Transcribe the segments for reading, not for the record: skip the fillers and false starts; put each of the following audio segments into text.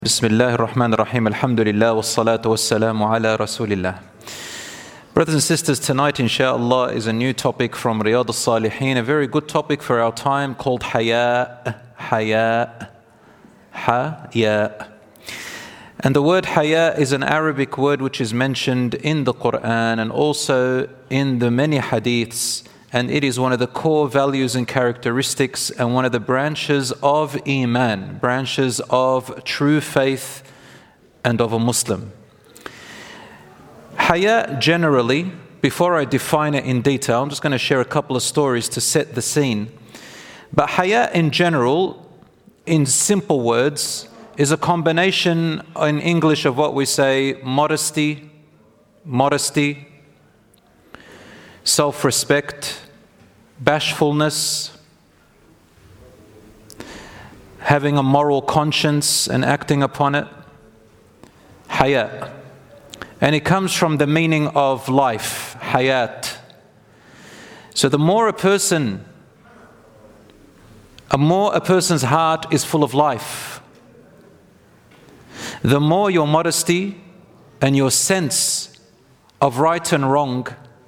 Bismillah ar-Rahman ar-Rahim, alhamdulillah, wassalatu wassalamu ala rasulillah. Brothers and sisters, tonight inshallah is a new topic from Riyadh al-Salihin, a very good topic for our time called Haya. And the word Haya is an Arabic word which is mentioned in the Quran and also in the many hadiths, and it is one of the core values and characteristics and one of the branches of Iman, branches of true faith and of a Muslim. Haya generally, before I define it in detail, I'm just going to share a couple of stories to set the scene. But Haya in general, in simple words, is a combination in English of what we say modesty, self-respect, bashfulness, having a moral conscience and acting upon it. Haya. And it comes from the meaning of life, hayat. So the more a person's heart is full of life, the more your modesty and your sense of right and wrong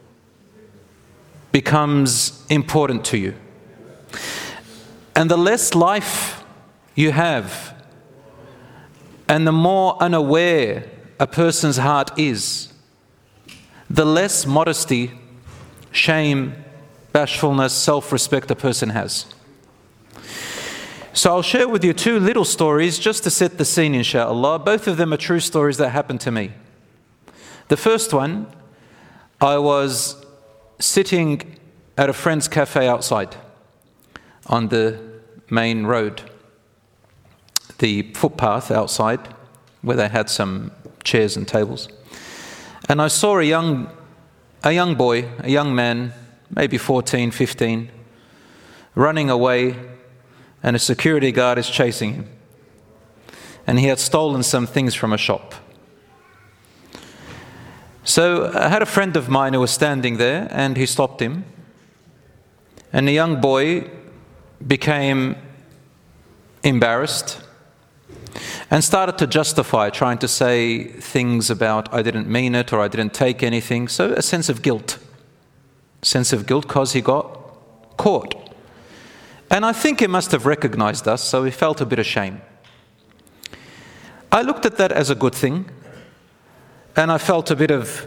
becomes important to you. And the less life you have, and the more unaware a person's heart is, the less modesty, shame, bashfulness, self-respect a person has. So I'll share with you two little stories just to set the scene, inshallah. Both of them are true stories that happened to me. The first one, I was sitting at a friend's cafe outside on the main road, the footpath outside where they had some chairs and tables. And I saw a young boy, a young man, maybe 14, 15, running away, and a security guard is chasing him. And he had stolen some things from a shop. So I had a friend of mine who was standing there, and he stopped him. And the young boy became embarrassed and started to justify, trying to say things about, I didn't mean it, or I didn't take anything. So a sense of guilt because he got caught. And I think he must have recognized us, so he felt a bit ashamed. I looked at that as a good thing. And I felt a bit of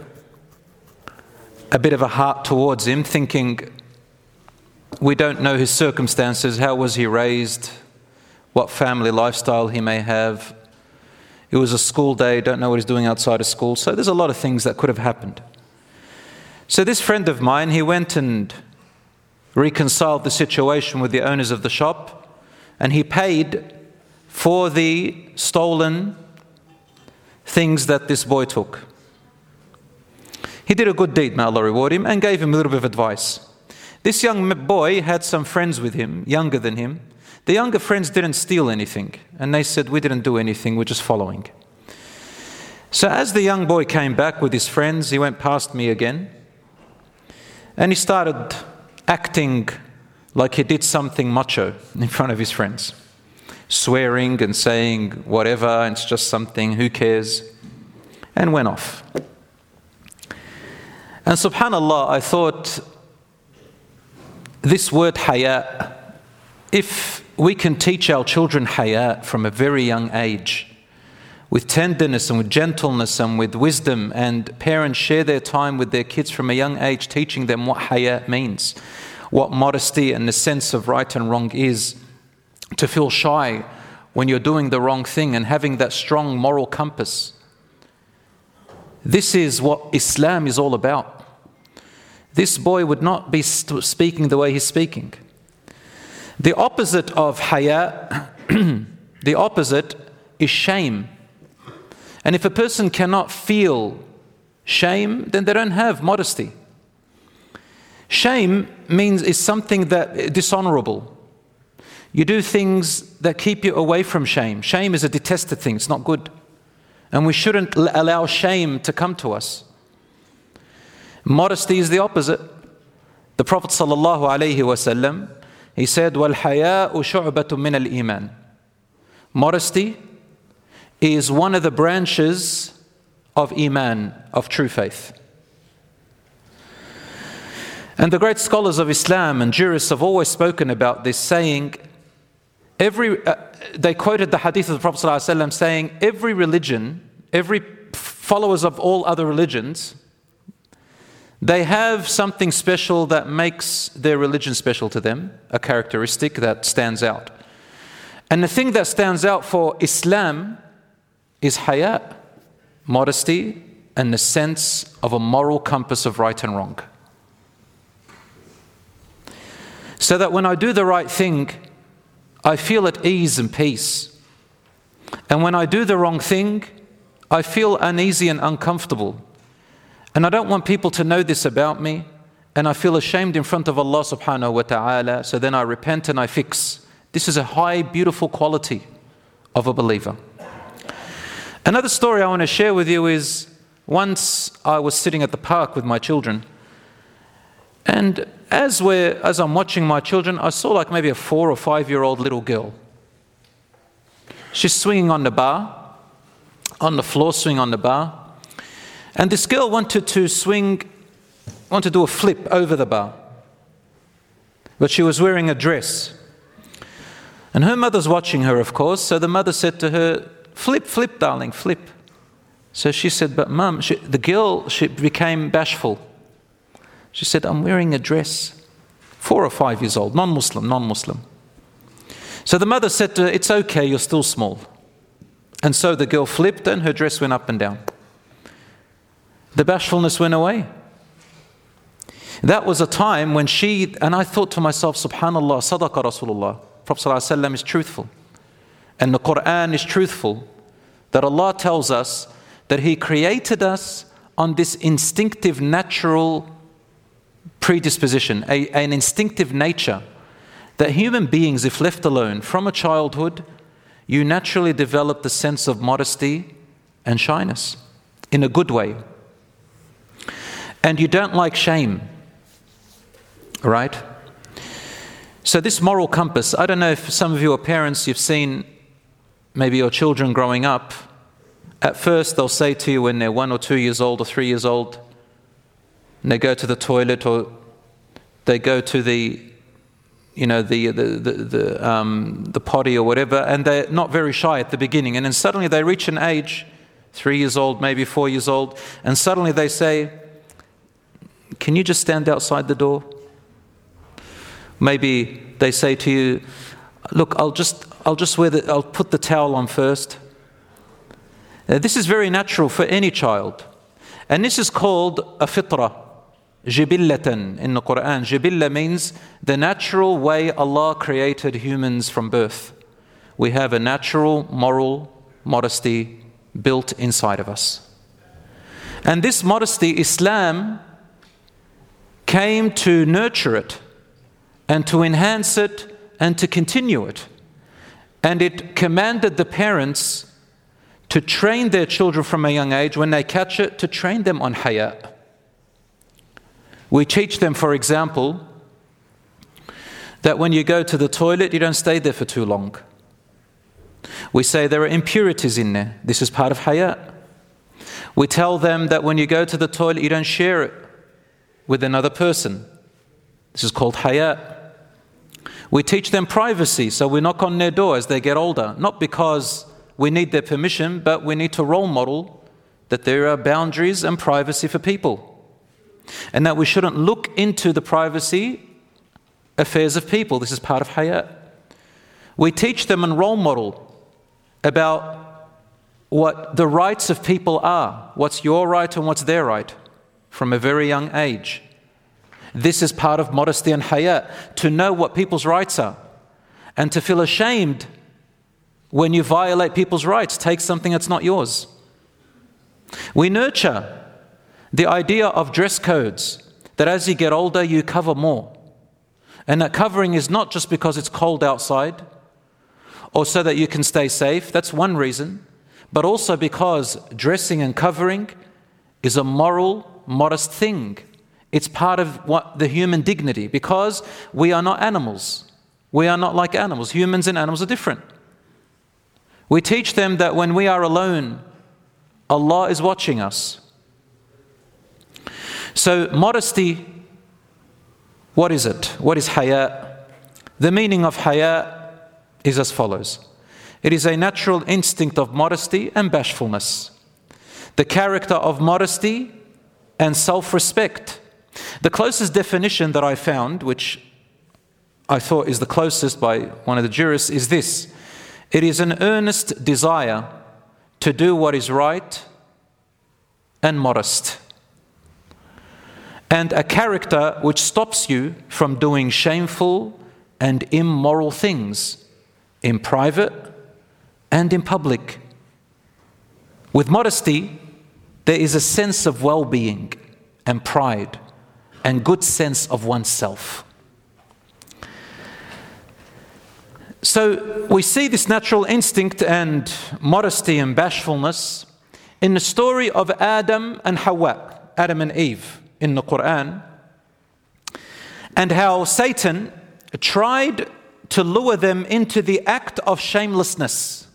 a heart towards him, thinking, we don't know his circumstances, how was he raised, what family lifestyle he may have. It was a school day, don't know what he's doing outside of school. So there's a lot of things that could have happened. So this friend of mine, he went and reconciled the situation with the owners of the shop, and he paid for the stolen things that this boy took. He did a good deed, may Allah reward him, and gave him a little bit of advice. This young boy had some friends with him, younger than him. The younger friends didn't steal anything, and they said, we didn't do anything, we're just following. So as the young boy came back with his friends, he went past me again, and he started acting like he did something macho in front of his friends, swearing and saying whatever, it's just something, who cares, and went off. And subhanallah, I thought, this word haya, if we can teach our children haya from a very young age, with tenderness and with gentleness and with wisdom, and parents share their time with their kids from a young age, teaching them what haya means, what modesty and the sense of right and wrong is, to feel shy when you're doing the wrong thing and having that strong moral compass. This is what Islam is all about. This boy would not be speaking the way he's speaking. The opposite of haya, the opposite is shame. And if a person cannot feel shame, then they don't have modesty. Shame is something that dishonorable. You do things that keep you away from shame. Shame is a detested thing, it's not good. And we shouldn't allow shame to come to us. Modesty is the opposite. The Prophet ﷺ, he said, وَالْحَيَاءُ شُعْبَةٌ مِّنَ الْإِيمَانِ. Modesty is one of the branches of Iman, of true faith. And the great scholars of Islam and jurists have always spoken about this, saying, they quoted the hadith of the Prophet ﷺ saying, every religion, every followers of all other religions, they have something special that makes their religion special to them, a characteristic that stands out. And the thing that stands out for Islam is haya, modesty, and the sense of a moral compass of right and wrong. So that when I do the right thing, I feel at ease and peace. And when I do the wrong thing, I feel uneasy and uncomfortable. And I don't want people to know this about me, and I feel ashamed in front of Allah subhanahu wa ta'ala, so then I repent and I fix. This is a high, beautiful quality of a believer. Another story I want to share with you is, once I was sitting at the park with my children, and as I'm watching my children, I saw like maybe a 4 or 5-year-old little girl. She's swinging on the bar, on the floor, swinging on the bar. And this girl wanted to do a flip over the bar. But she was wearing a dress. And her mother's watching her, of course, so the mother said to her, flip, darling, flip. So she said, but Mum, the girl, she became bashful. She said, I'm wearing a dress. 4 or 5 years old, non-Muslim. So the mother said to her, it's okay, you're still small. And so the girl flipped and her dress went up and down. The bashfulness went away. That was a time when and I thought to myself, subhanallah, sadaqa Rasulullah. Prophet ﷺ is truthful. And the Quran is truthful. That Allah tells us that He created us on this instinctive, natural predisposition, an instinctive nature, that human beings, if left alone from a childhood, you naturally develop the sense of modesty and shyness in a good way. And you don't like shame, right? So this moral compass, I don't know if some of you are parents, you've seen maybe your children growing up. At first they'll say to you when they're 1 or 2 years old or 3 years old, and they go to the toilet or they go to the potty or whatever, and they're not very shy at the beginning. And then suddenly they reach an age, 3 years old, maybe 4 years old, and suddenly they say, can you just stand outside the door? Maybe they say to you, look, I'll put the towel on first. This is very natural for any child. And this is called a fitrah, jibillatan in the Quran. Jibilla means the natural way Allah created humans from birth. We have a natural moral modesty built inside of us. And this modesty, Islam came to nurture it and to enhance it and to continue it. And it commanded the parents to train their children from a young age, when they catch it, to train them on haya. We teach them, for example, that when you go to the toilet, you don't stay there for too long. We say there are impurities in there. This is part of haya. We tell them that when you go to the toilet, you don't share it with another person. This is called haya. We teach them privacy, so we knock on their door as they get older, not because we need their permission, but we need to role model that there are boundaries and privacy for people, and that we shouldn't look into the privacy affairs of people. This is part of haya. We teach them and role model about what the rights of people are, what's your right and what's their right, from a very young age. This is part of modesty and haya, to know what people's rights are and to feel ashamed when you violate people's rights, take something that's not yours. We nurture the idea of dress codes, that as you get older you cover more. And that covering is not just because it's cold outside or so that you can stay safe, that's one reason, but also because dressing and covering is a moral, modest thing. It's part of the human dignity, because we are not animals. We are not like animals. Humans and animals are different. We teach them that when we are alone, Allah is watching us. So modesty, what is it? What is haya? The meaning of haya is as follows. It is a natural instinct of modesty and bashfulness. The character of modesty and self-respect. The closest definition that I found, which I thought is the closest by one of the jurists, is this. It is an earnest desire to do what is right and modest. And a character which stops you from doing shameful and immoral things in private and in public. With modesty, there is a sense of well-being and pride and good sense of oneself. So we see this natural instinct and modesty and bashfulness in the story of Adam and Hawa, Adam and Eve in the Quran, and how Satan tried to lure them into the act of shamelessness.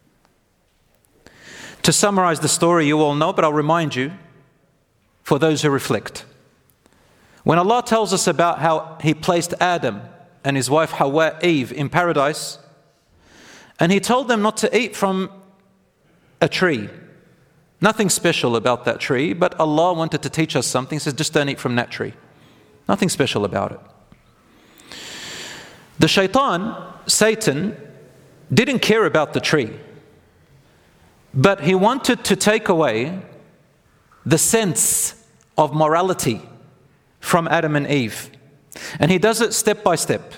To summarize the story, you all know, but I'll remind you for those who reflect. When Allah tells us about how He placed Adam and his wife Hawa, Eve, in paradise, and He told them not to eat from a tree. Nothing special about that tree, but Allah wanted to teach us something. He says, just don't eat from that tree. Nothing special about it. The shaitan, Satan, didn't care about the tree, but he wanted to take away the sense of morality from Adam and Eve. And he does it step by step.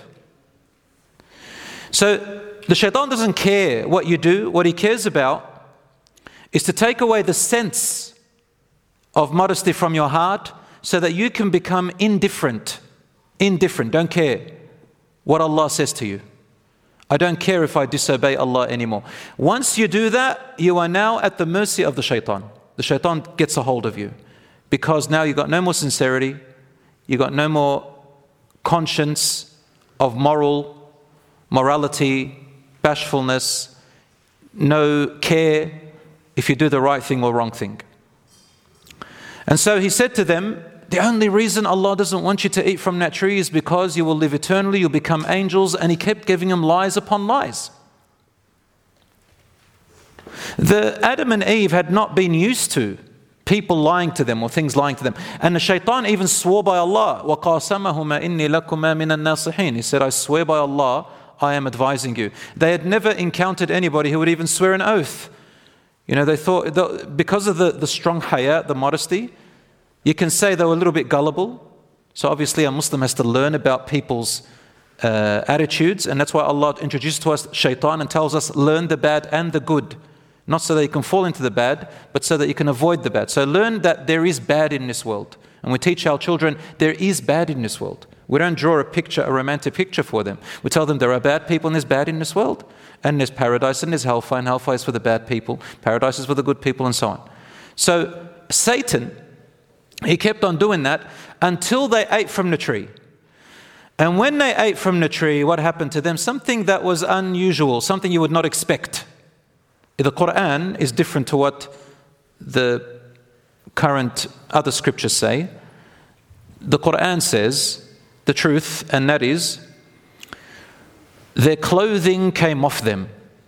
So the shaitan doesn't care what you do. What he cares about is to take away the sense of modesty from your heart so that you can become indifferent. Don't care what Allah says to you. I don't care if I disobey Allah anymore. Once you do that, you are now at the mercy of the shaitan. The shaitan gets a hold of you because now you've got no more sincerity, you've got no more conscience of morality, bashfulness, no care if you do the right thing or wrong thing. And so he said to them, the only reason Allah doesn't want you to eat from that tree is because you will live eternally, you'll become angels, and he kept giving them lies upon lies. The Adam and Eve had not been used to people lying to them or things lying to them. And the shaitan even swore by Allah, وَقَاسَمَهُمَا إِنِّي لَكُمَا مِنَ النَّاصِحِينَ. He said, I swear by Allah, I am advising you. They had never encountered anybody who would even swear an oath. You know, they thought, because of the strong haya, the modesty, you can say they were a little bit gullible. So obviously a Muslim has to learn about people's attitudes, and that's why Allah introduced to us shaitan and tells us, learn the bad and the good. Not so that you can fall into the bad, but so that you can avoid the bad. So learn that there is bad in this world. And we teach our children, there is bad in this world. We don't draw a romantic picture for them. We tell them there are bad people and there's bad in this world. And there's paradise and there's hellfire, and hellfire is for the bad people, paradise is for the good people, and so on. So Satan, he kept on doing that until they ate from the tree. And when they ate from the tree, what happened to them? Something that was unusual, something you would not expect. The Quran is different to what the current other scriptures say. The Quran says the truth, and that is, their clothing came off them,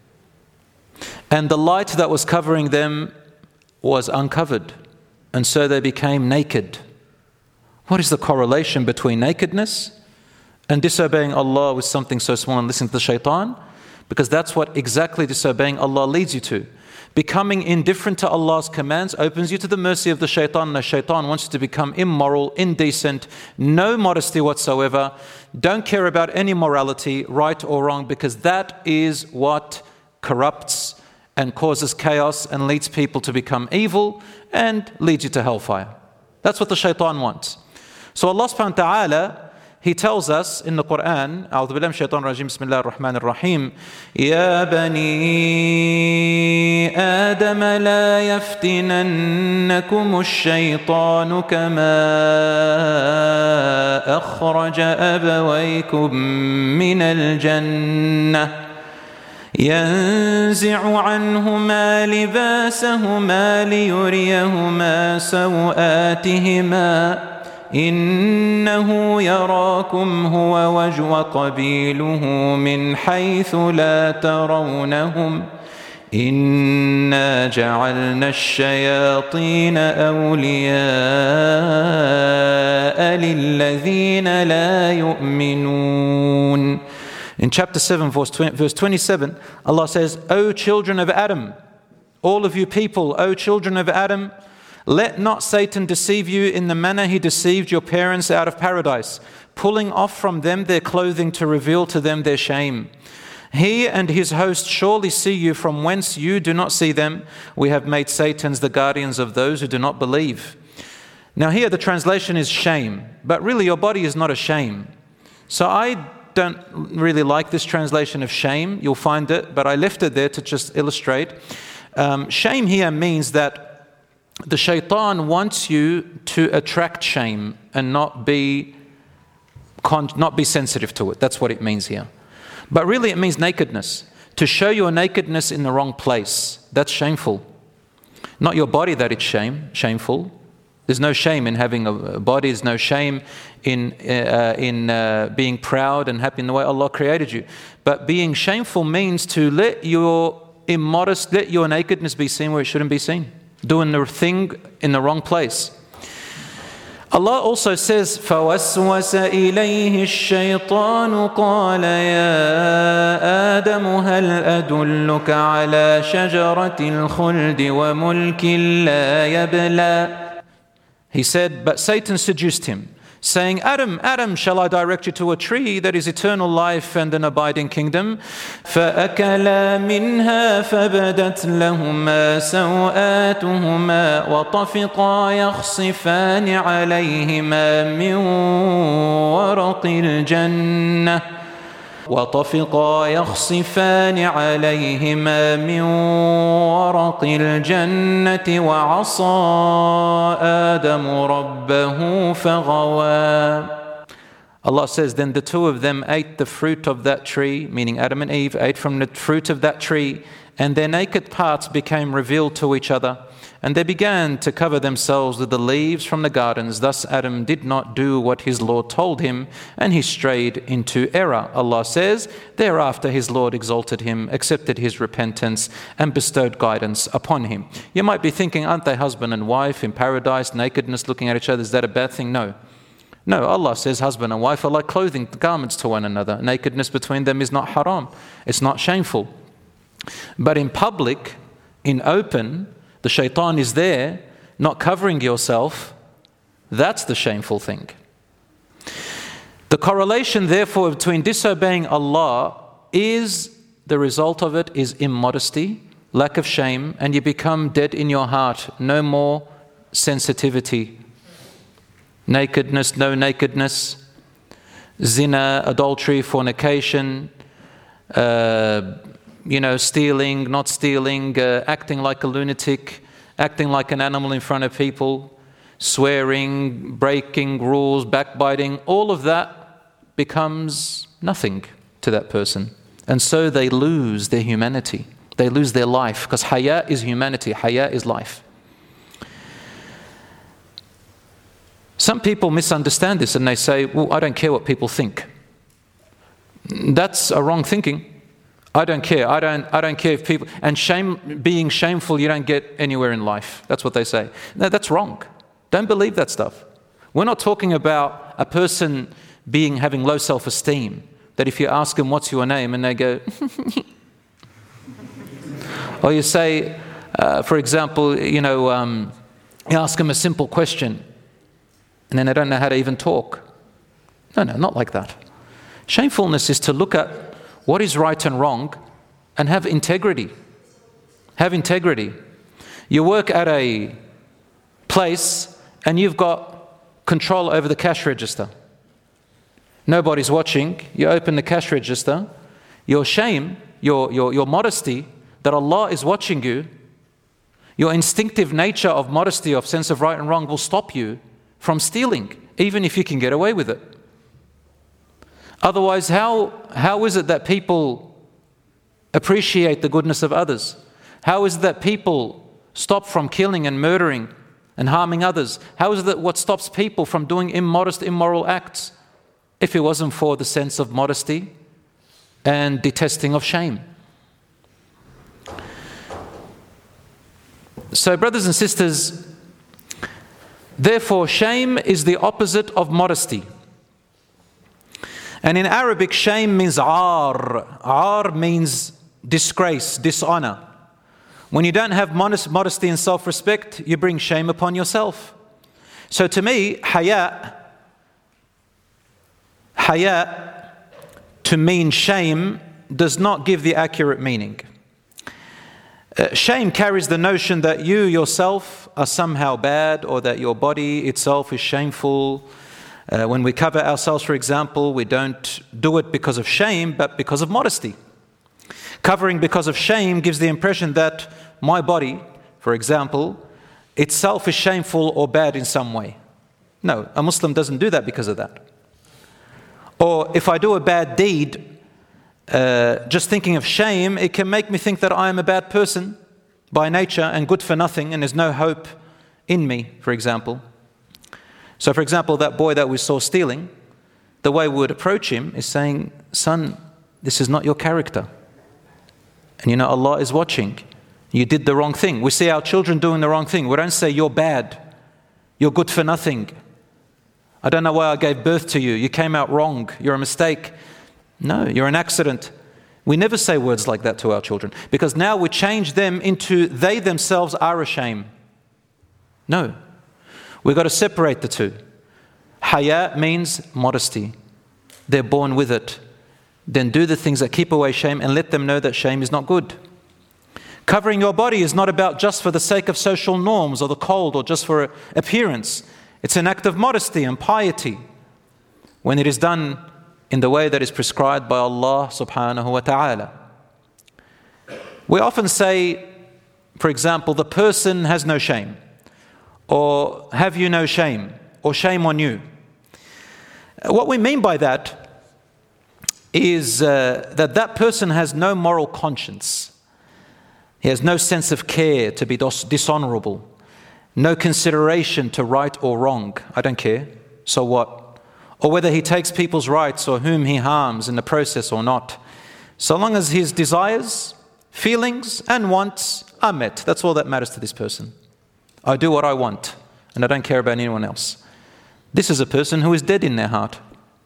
and the light that was covering them was uncovered, and so they became naked. What is the correlation between nakedness and disobeying Allah with something so small and listening to the shaitan? Because that's what exactly disobeying Allah leads you to. Becoming indifferent to Allah's commands opens you to the mercy of the shaitan. The shaitan wants you to become immoral, indecent, no modesty whatsoever. Don't care about any morality, right or wrong, because that is what corrupts and causes chaos and leads people to become evil and leads you to hellfire. That's what the shaitan wants. So Allah subhanahu wa ta'ala, He tells us in the Quran, أعوذ بالله من الشيطان الرجيم بسم الله الرحمن الرحيم يا بني آدم لا يفتننكم الشيطان كما أخرج أبويكم من الجنة ينزع عنهما لباسهما ليريهما سوآتهما إنه يراكم هو وقبيله من حيث لا ترونهم إنا جعلنا الشياطين أولياء للذين لا يؤمنون. In chapter 7, verse 27, Allah says, O children of Adam, all of you people, O children of Adam, let not Satan deceive you in the manner he deceived your parents out of paradise, pulling off from them their clothing to reveal to them their shame. He and his host surely see you from whence you do not see them. We have made Satans the guardians of those who do not believe. Now here the translation is shame, but really your body is not a shame. So I don't really like this translation of shame. You'll find it, but I left it there to just illustrate. Shame here means that the shaitan wants you to attract shame and not be sensitive to it. That's what it means here. But really it means nakedness. To show your nakedness in the wrong place, that's shameful. Not your body that it's shameful. There's no shame in having a body. There's no shame in being proud and happy in the way Allah created you. But being shameful means to let your nakedness be seen where it shouldn't be seen. Doing the thing in the wrong place. Allah also says, فَوَسْوَسَ إِلَيْهِ الشَّيْطَانُ قَالَ يَا آدَمُ هَلْ أَدُلُّكَ عَلَى شَجَرَةِ الْخُلْدِ وَمُلْكٍ لَا يَبْلَى. He said, but Satan seduced him, saying, Adam, shall I direct you to a tree that is eternal life and an abiding kingdom? فَأَكَلَا مِنْهَا فَبَدَتْ لَهُمَا سَوْآتُهُمَا وَطَفِقَا يَخْصِفَانِ عَلَيْهِمَا مِنْ وَرَقِ الْجَنَّةِ وَعَصَى آدَمُ رَبَّهُ فَغَوَى. Allah says, then the two of them ate the fruit of that tree, meaning Adam and Eve ate from the fruit of that tree, and their naked parts became revealed to each other, and they began to cover themselves with the leaves from the gardens. Thus Adam did not do what his Lord told him, and he strayed into error. Allah says, thereafter his Lord exalted him, accepted his repentance, and bestowed guidance upon him. You might be thinking, aren't they husband and wife in paradise, nakedness, looking at each other, is that a bad thing? No, Allah says husband and wife are like clothing, garments to one another. Nakedness between them is not haram. It's not shameful. But in public, in open, the shaitan is there, not covering yourself. That's the shameful thing. The correlation, therefore, between disobeying Allah is, the result of it is immodesty, lack of shame, and you become dead in your heart. No more sensitivity. Nakedness, no nakedness. Zina, adultery, fornication, stealing, not stealing, acting like a lunatic, acting like an animal in front of people, swearing, breaking rules, backbiting, all of that becomes nothing to that person. And so they lose their humanity. They lose their life, because haya is humanity, haya is life. Some people misunderstand this and they say, well, I don't care what people think. That's a wrong thinking. I don't care. I don't care if people, and being shameful, you don't get anywhere in life. That's what they say. No, that's wrong. Don't believe that stuff. We're not talking about a person having low self-esteem, that if you ask them, what's your name? And they go, or you say, for example, you ask them a simple question, and then they don't know how to even talk. No, not like that. Shamefulness is to look at what is right and wrong and have integrity. Have integrity. You work at a place and you've got control over the cash register. Nobody's watching. You open the cash register. Your shame, your modesty that Allah is watching you, your instinctive nature of modesty, of sense of right and wrong will stop you from stealing, even if you can get away with it. Otherwise, how is it that people appreciate the goodness of others? How is it that people stop from killing and murdering and harming others? How is it that what stops people from doing immodest, immoral acts? If it wasn't for the sense of modesty and detesting of shame. So, brothers and sisters, therefore, shame is the opposite of modesty. And in Arabic, shame means ar. Ar means disgrace, dishonor. When you don't have modesty and self-respect, you bring shame upon yourself. So to me, haya to mean shame does not give the accurate meaning. Shame carries the notion that you yourself are somehow bad, or that your body itself is shameful. When we cover ourselves, for example, we don't do it because of shame, but because of modesty. Covering because of shame gives the impression that my body, for example, itself is shameful or bad in some way. No, a Muslim doesn't do that because of that. Or if I do a bad deed, just thinking of shame, it can make me think that I am a bad person by nature and good for nothing, and there's no hope in me, for example. So, for example, that boy that we saw stealing, the way we would approach him is saying, son, this is not your character. And you know, Allah is watching. You did the wrong thing. We see our children doing the wrong thing. We don't say, you're bad. You're good for nothing. I don't know why I gave birth to you. You came out wrong. You're a mistake. No, you're an accident. We never say words like that to our children, because now we change them into they themselves are a shame. No, we've got to separate the two. Haya means modesty. They're born with it. Then do the things that keep away shame and let them know that shame is not good. Covering your body is not about just for the sake of social norms or the cold or just for appearance. It's an act of modesty and piety when it is done in the way that is prescribed by Allah subhanahu wa ta'ala. We often say, for example, the person has no shame, or have you no shame, or shame on you. What we mean by that is that person has no moral conscience. He has no sense of care to be dishonorable, no consideration to right or wrong. I don't care, so what? Or whether he takes people's rights or whom he harms in the process or not. So long as his desires, feelings and wants are met, that's all that matters to this person. I do what I want and I don't care about anyone else. This is a person who is dead in their heart.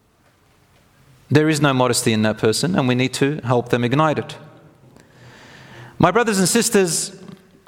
There is no modesty in that person, and we need to help them ignite it. My brothers and sisters,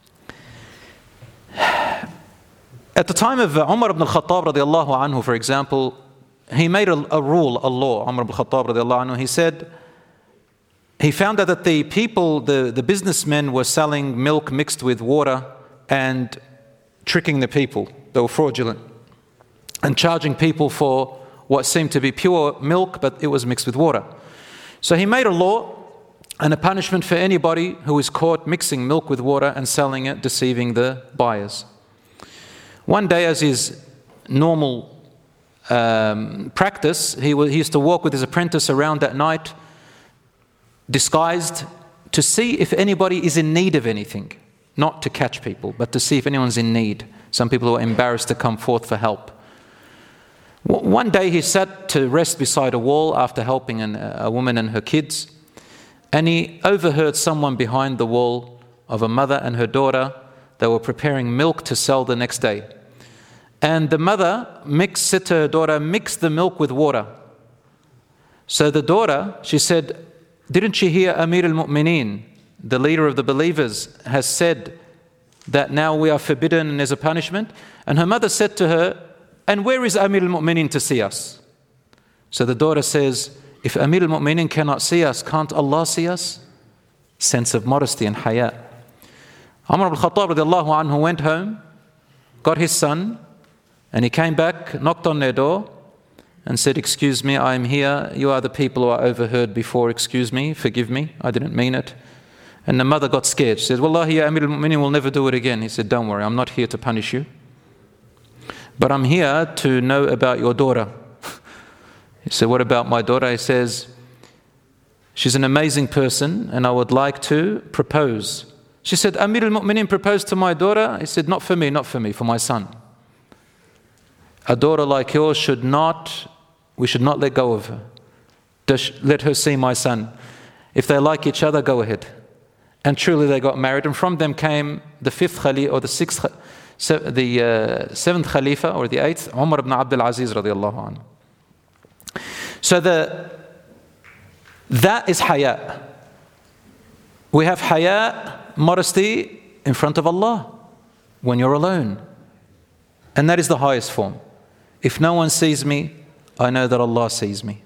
at the time of Umar ibn al-Khattab radiallahu anhu, for example, he made a rule, a law. Umar ibn al-Khattab radiallahu anhu, he said, he found out that the people, the businessmen were selling milk mixed with water and tricking the people. They were fraudulent and charging people for what seemed to be pure milk, but it was mixed with water. So he made a law and a punishment for anybody who is caught mixing milk with water and selling it, deceiving the buyers. One day, as his normal practice, he used to walk with his apprentice around at night, disguised, to see if anybody is in need of anything. Not to catch people, but to see if anyone's in need. Some people were embarrassed to come forth for help. One day he sat to rest beside a wall after helping a woman and her kids, and he overheard someone behind the wall of a mother and her daughter. They were preparing milk to sell the next day. And the mother said to her daughter, mix the milk with water. So the daughter, she said, didn't you hear Amir al-Mu'mineen, the leader of the believers, has said that now we are forbidden and there's a punishment? And her mother said to her, and where is Amir al-Mu'mineen to see us? So the daughter says, if Amir al-Mu'mineen cannot see us, can't Allah see us? Sense of modesty and haya. Umar ibn al-Khattab radiallahu anhu went home, got his son, and he came back, knocked on their door, and said, excuse me, I am here. You are the people who I overheard before. Excuse me, forgive me, I didn't mean it. And the mother got scared. She said, Wallahi, ya Amir al-Mu'mineen will never do it again. He said, don't worry, I'm not here to punish you, but I'm here to know about your daughter. He said, what about my daughter? He says, She's an amazing person and I would like to propose. She said, Amir al-Mu'mineen proposed to my daughter. He said, not for me, for my son. A daughter like yours we should not let go of her. Let her see my son. If they like each other, go ahead. And truly they got married, and from them came the fifth Khalifa, or the seventh Khalifa, or the eighth, Umar ibn Abdul Aziz radiallahu anhu. So that is haya. We have haya, modesty in front of Allah when you're alone. And that is the highest form. If no one sees me, I know that Allah sees me.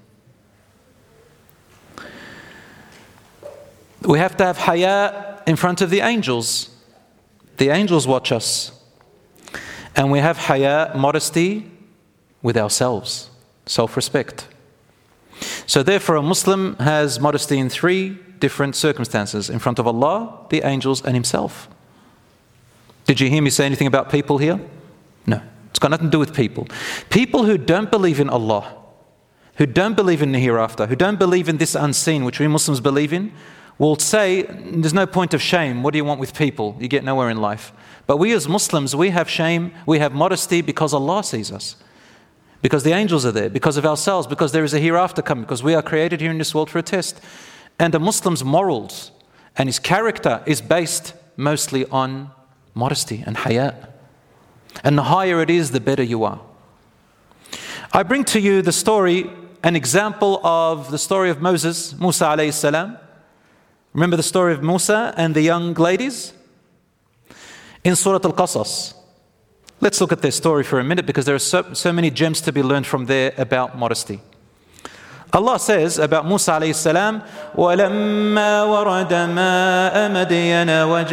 We have to have haya in front of the angels. The angels watch us. And we have haya, modesty, with ourselves, self-respect. So therefore a Muslim has modesty in three different circumstances: in front of Allah, the angels, and himself. Did you hear me say anything about people here? No. It's got nothing to do with people. People who don't believe in Allah, who don't believe in the hereafter, who don't believe in this unseen, which we Muslims believe in, will say, there's no point of shame. What do you want with people? You get nowhere in life. But we as Muslims, we have shame, we have modesty because Allah sees us. Because the angels are there, because of ourselves, because there is a hereafter coming, because we are created here in this world for a test. And a Muslim's morals and his character is based mostly on modesty and haya. And the higher it is, the better you are. I bring to you the story, an example of the story of Moses, Musa alayhi salam. Remember the story of Musa and the young ladies? In Surah Al-Qasas. Let's look at their story for a minute, because there are so many gems to be learned from there about modesty. Allah says about Musa alayhi salam, وَلَمَّا وَرَدَ مَاءَ مَدْيَنَ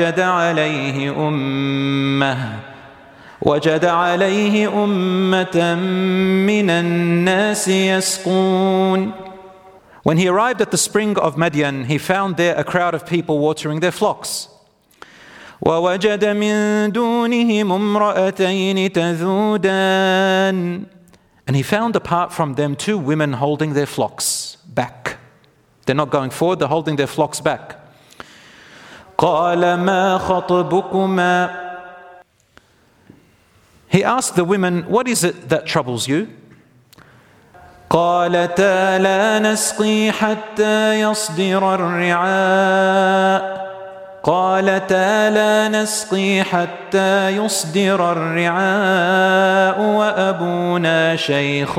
وَجَدَ عَلَيْهِ أُمَّةً مِّنَ النَّاسِ يَسْقُونَ. When he arrived at the spring of Madian, he found there a crowd of people watering their flocks. وَوَجَدَ مِن دُونِهِمْ امْرَأَتَيْنِ تَذُودَانِ. And he found apart from them two women holding their flocks back. They're not going forward, they're holding their flocks back. قَالَ مَا خَطْبُكُمَا. He asked the women, what is it that troubles you? قالتا لا نسقي حتى يصدر الرعاء قالتا لا نسقي حتى يصدر الرعاء وأبونا شيخ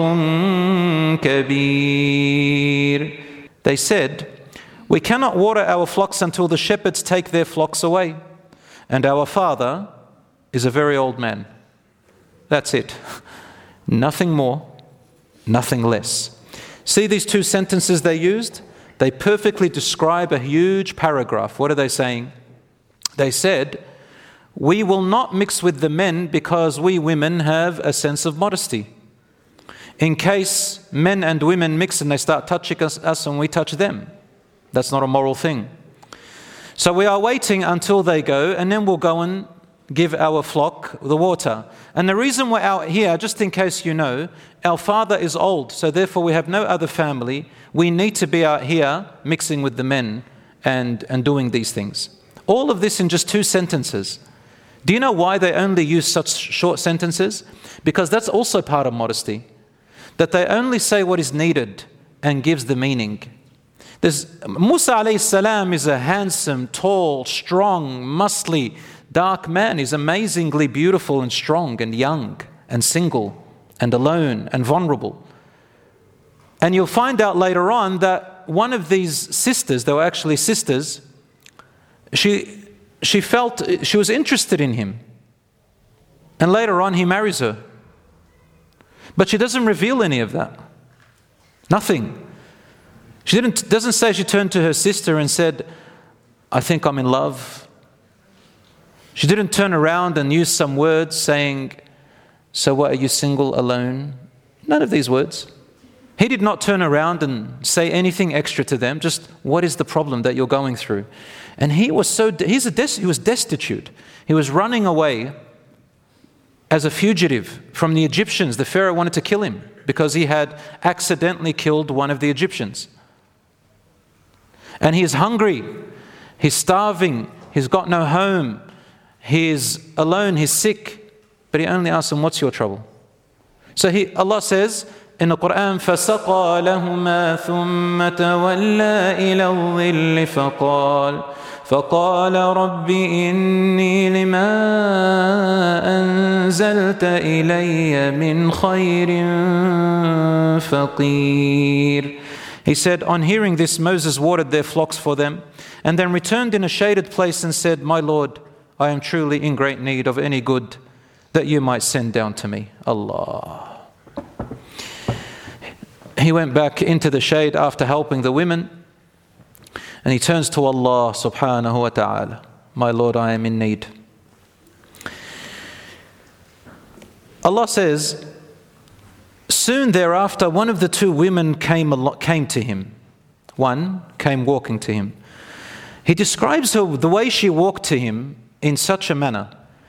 كبير. They said, we cannot water our flocks until the shepherds take their flocks away, and our father is a very old man. That's it. Nothing more, nothing less. See these two sentences they used? They perfectly describe a huge paragraph. What are they saying? They said, we will not mix with the men because we women have a sense of modesty. In case men and women mix and they start touching us and we touch them, that's not a moral thing. So we are waiting until they go, and then we'll go and give our flock the water. And the reason we're out here, just in case you know, our father is old, so therefore we have no other family. We need to be out here mixing with the men and doing these things. All of this in just two sentences. Do you know why they only use such short sentences? Because that's also part of modesty. That they only say what is needed and gives the meaning. Musa alayhi salam is a handsome, tall, strong, muscly, dark man. Is amazingly beautiful and strong and young and single and alone and vulnerable. And you'll find out later on that one of these sisters, they were actually sisters, she felt she was interested in him. And later on he marries her. But she doesn't reveal any of that. Nothing. She doesn't say she turned to her sister and said, I think I'm in love. She didn't turn around and use some words saying, so what, are you single, alone? None of these words. He did not turn around and say anything extra to them, just what is the problem that you're going through? And he was destitute. He was running away as a fugitive from the Egyptians. The Pharaoh wanted to kill him because he had accidentally killed one of the Egyptians. And he is hungry, he's starving, he's got no home, he's alone, he's sick. But he only asks him, what's your trouble? So Allah says in the Quran, فَسَقَى لَهُمَا ثُمَّ تَوَلَّى إِلَى الظِّلِّ فقال رب إني لما أنزلت إلي من خير فقير. He said, on hearing this, Moses watered their flocks for them and then returned in a shaded place and said, my Lord, I am truly in great need of any good that you might send down to me. Allah. He went back into the shade after helping the women. And he turns to Allah subhanahu wa ta'ala. My Lord, I am in need. Allah says, soon thereafter, one of the two women came to him. One came walking to him. He describes her, the way she walked to him in such a manner.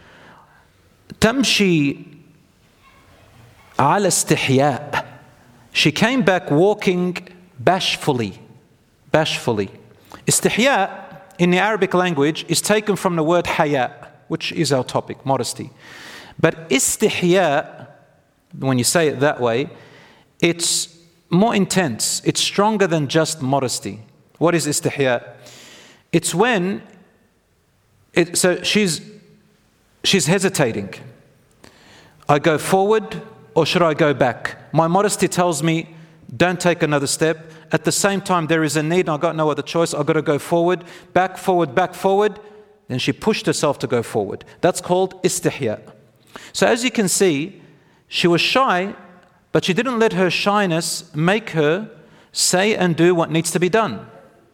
Tamshi ala istihya. She came back walking bashfully. Bashfully. Istihya in the Arabic language is taken from the word haya, which is our topic, modesty. But istihya, when you say it that way, it's more intense. It's stronger than just modesty. What is istihya? It's when, so she's hesitating. I go forward or should I go back? My modesty tells me, don't take another step. At the same time, there is a need, and I've got no other choice. I've got to go forward, back, forward, back, forward. Then she pushed herself to go forward. That's called istihya. So as you can see, she was shy, but she didn't let her shyness make her say and do what needs to be done.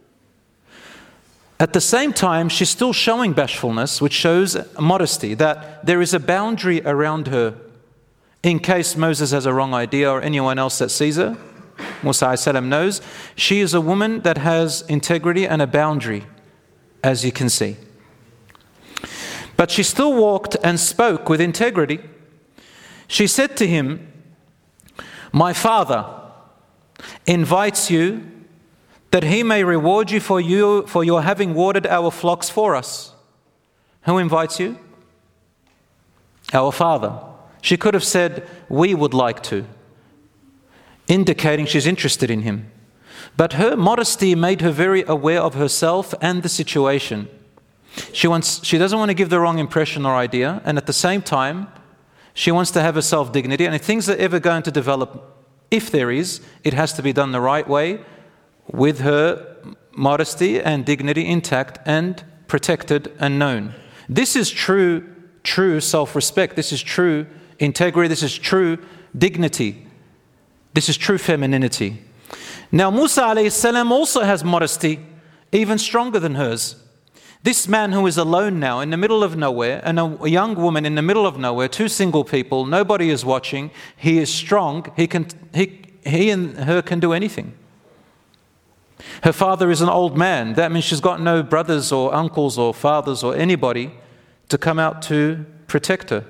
At the same time, she's still showing bashfulness, which shows modesty, that there is a boundary around her in case Moses has a wrong idea or anyone else that sees her. Musa a.s. knows she is a woman that has integrity and a boundary, as you can see. But she still walked and spoke with integrity. She said to him, my father invites you that he may reward you for your having watered our flocks for us. Who invites you? Our father. She could have said, we would like to, indicating she's interested in him. But her modesty made her very aware of herself and the situation. She doesn't want to give the wrong impression or idea, and at the same time, she wants to have her self-dignity, and if things are ever going to develop, if there is, it has to be done the right way, with her modesty and dignity intact and protected and known. This is true self-respect. This is true integrity. This is true dignity. This is true femininity. Now Musa alayhi salam also has modesty, even stronger than hers. This man who is alone now in the middle of nowhere, and a young woman in the middle of nowhere, two single people, nobody is watching, he is strong, he and her can do anything. Her father is an old man. That means she's got no brothers or uncles or fathers or anybody to come out to protect her.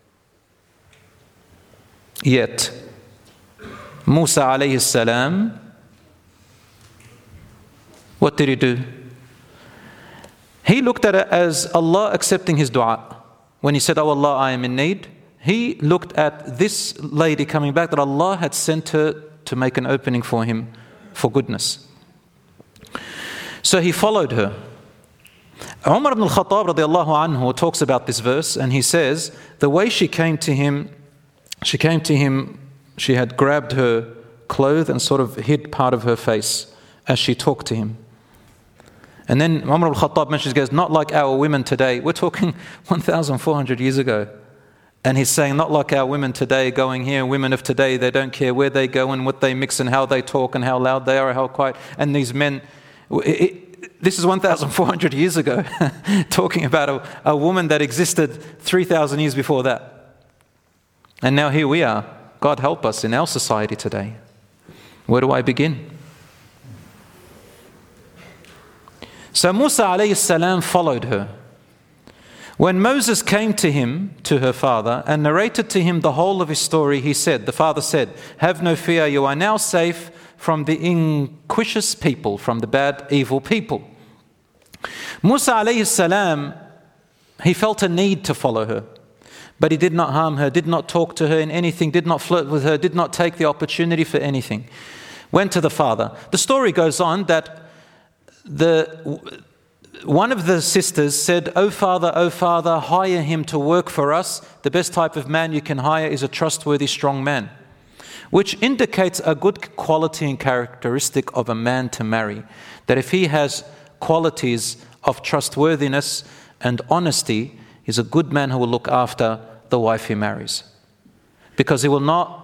Yet, Musa alayhi salam, what did he do? He looked at it as Allah accepting his dua. When he said, oh Allah, I am in need, he looked at this lady coming back, that Allah had sent her to make an opening for him for goodness. So he followed her. Umar ibn al-Khattab radiallahu anhu talks about this verse, and he says, the way she came to him, she had grabbed her clothes and sort of hid part of her face as she talked to him. And then Umar al-Khattab mentions, he goes, not like our women today. We're talking 1,400 years ago. And he's saying, not like our women today going here. Women of today, they don't care where they go and what they mix and how they talk and how loud they are or how quiet. And these men, this is 1,400 years ago, talking about a woman that existed 3,000 years before that. And now here we are. God help us in our society today. Where do I begin? So Musa alayhi salam followed her. When Moses came to him, to her father, and narrated to him the whole of his story, the father said, "Have no fear, you are now safe from the iniquitous people, from the bad, evil people." Musa alayhi salam, he felt a need to follow her, but he did not harm her, did not talk to her in anything, did not flirt with her, did not take the opportunity for anything. Went to the father. The story goes on that one of the sisters said, "O father, hire him to work for us. The best type of man you can hire is a trustworthy, strong man," which indicates a good quality and characteristic of a man to marry. That if he has qualities of trustworthiness and honesty, he's a good man who will look after the wife he marries. Because he will not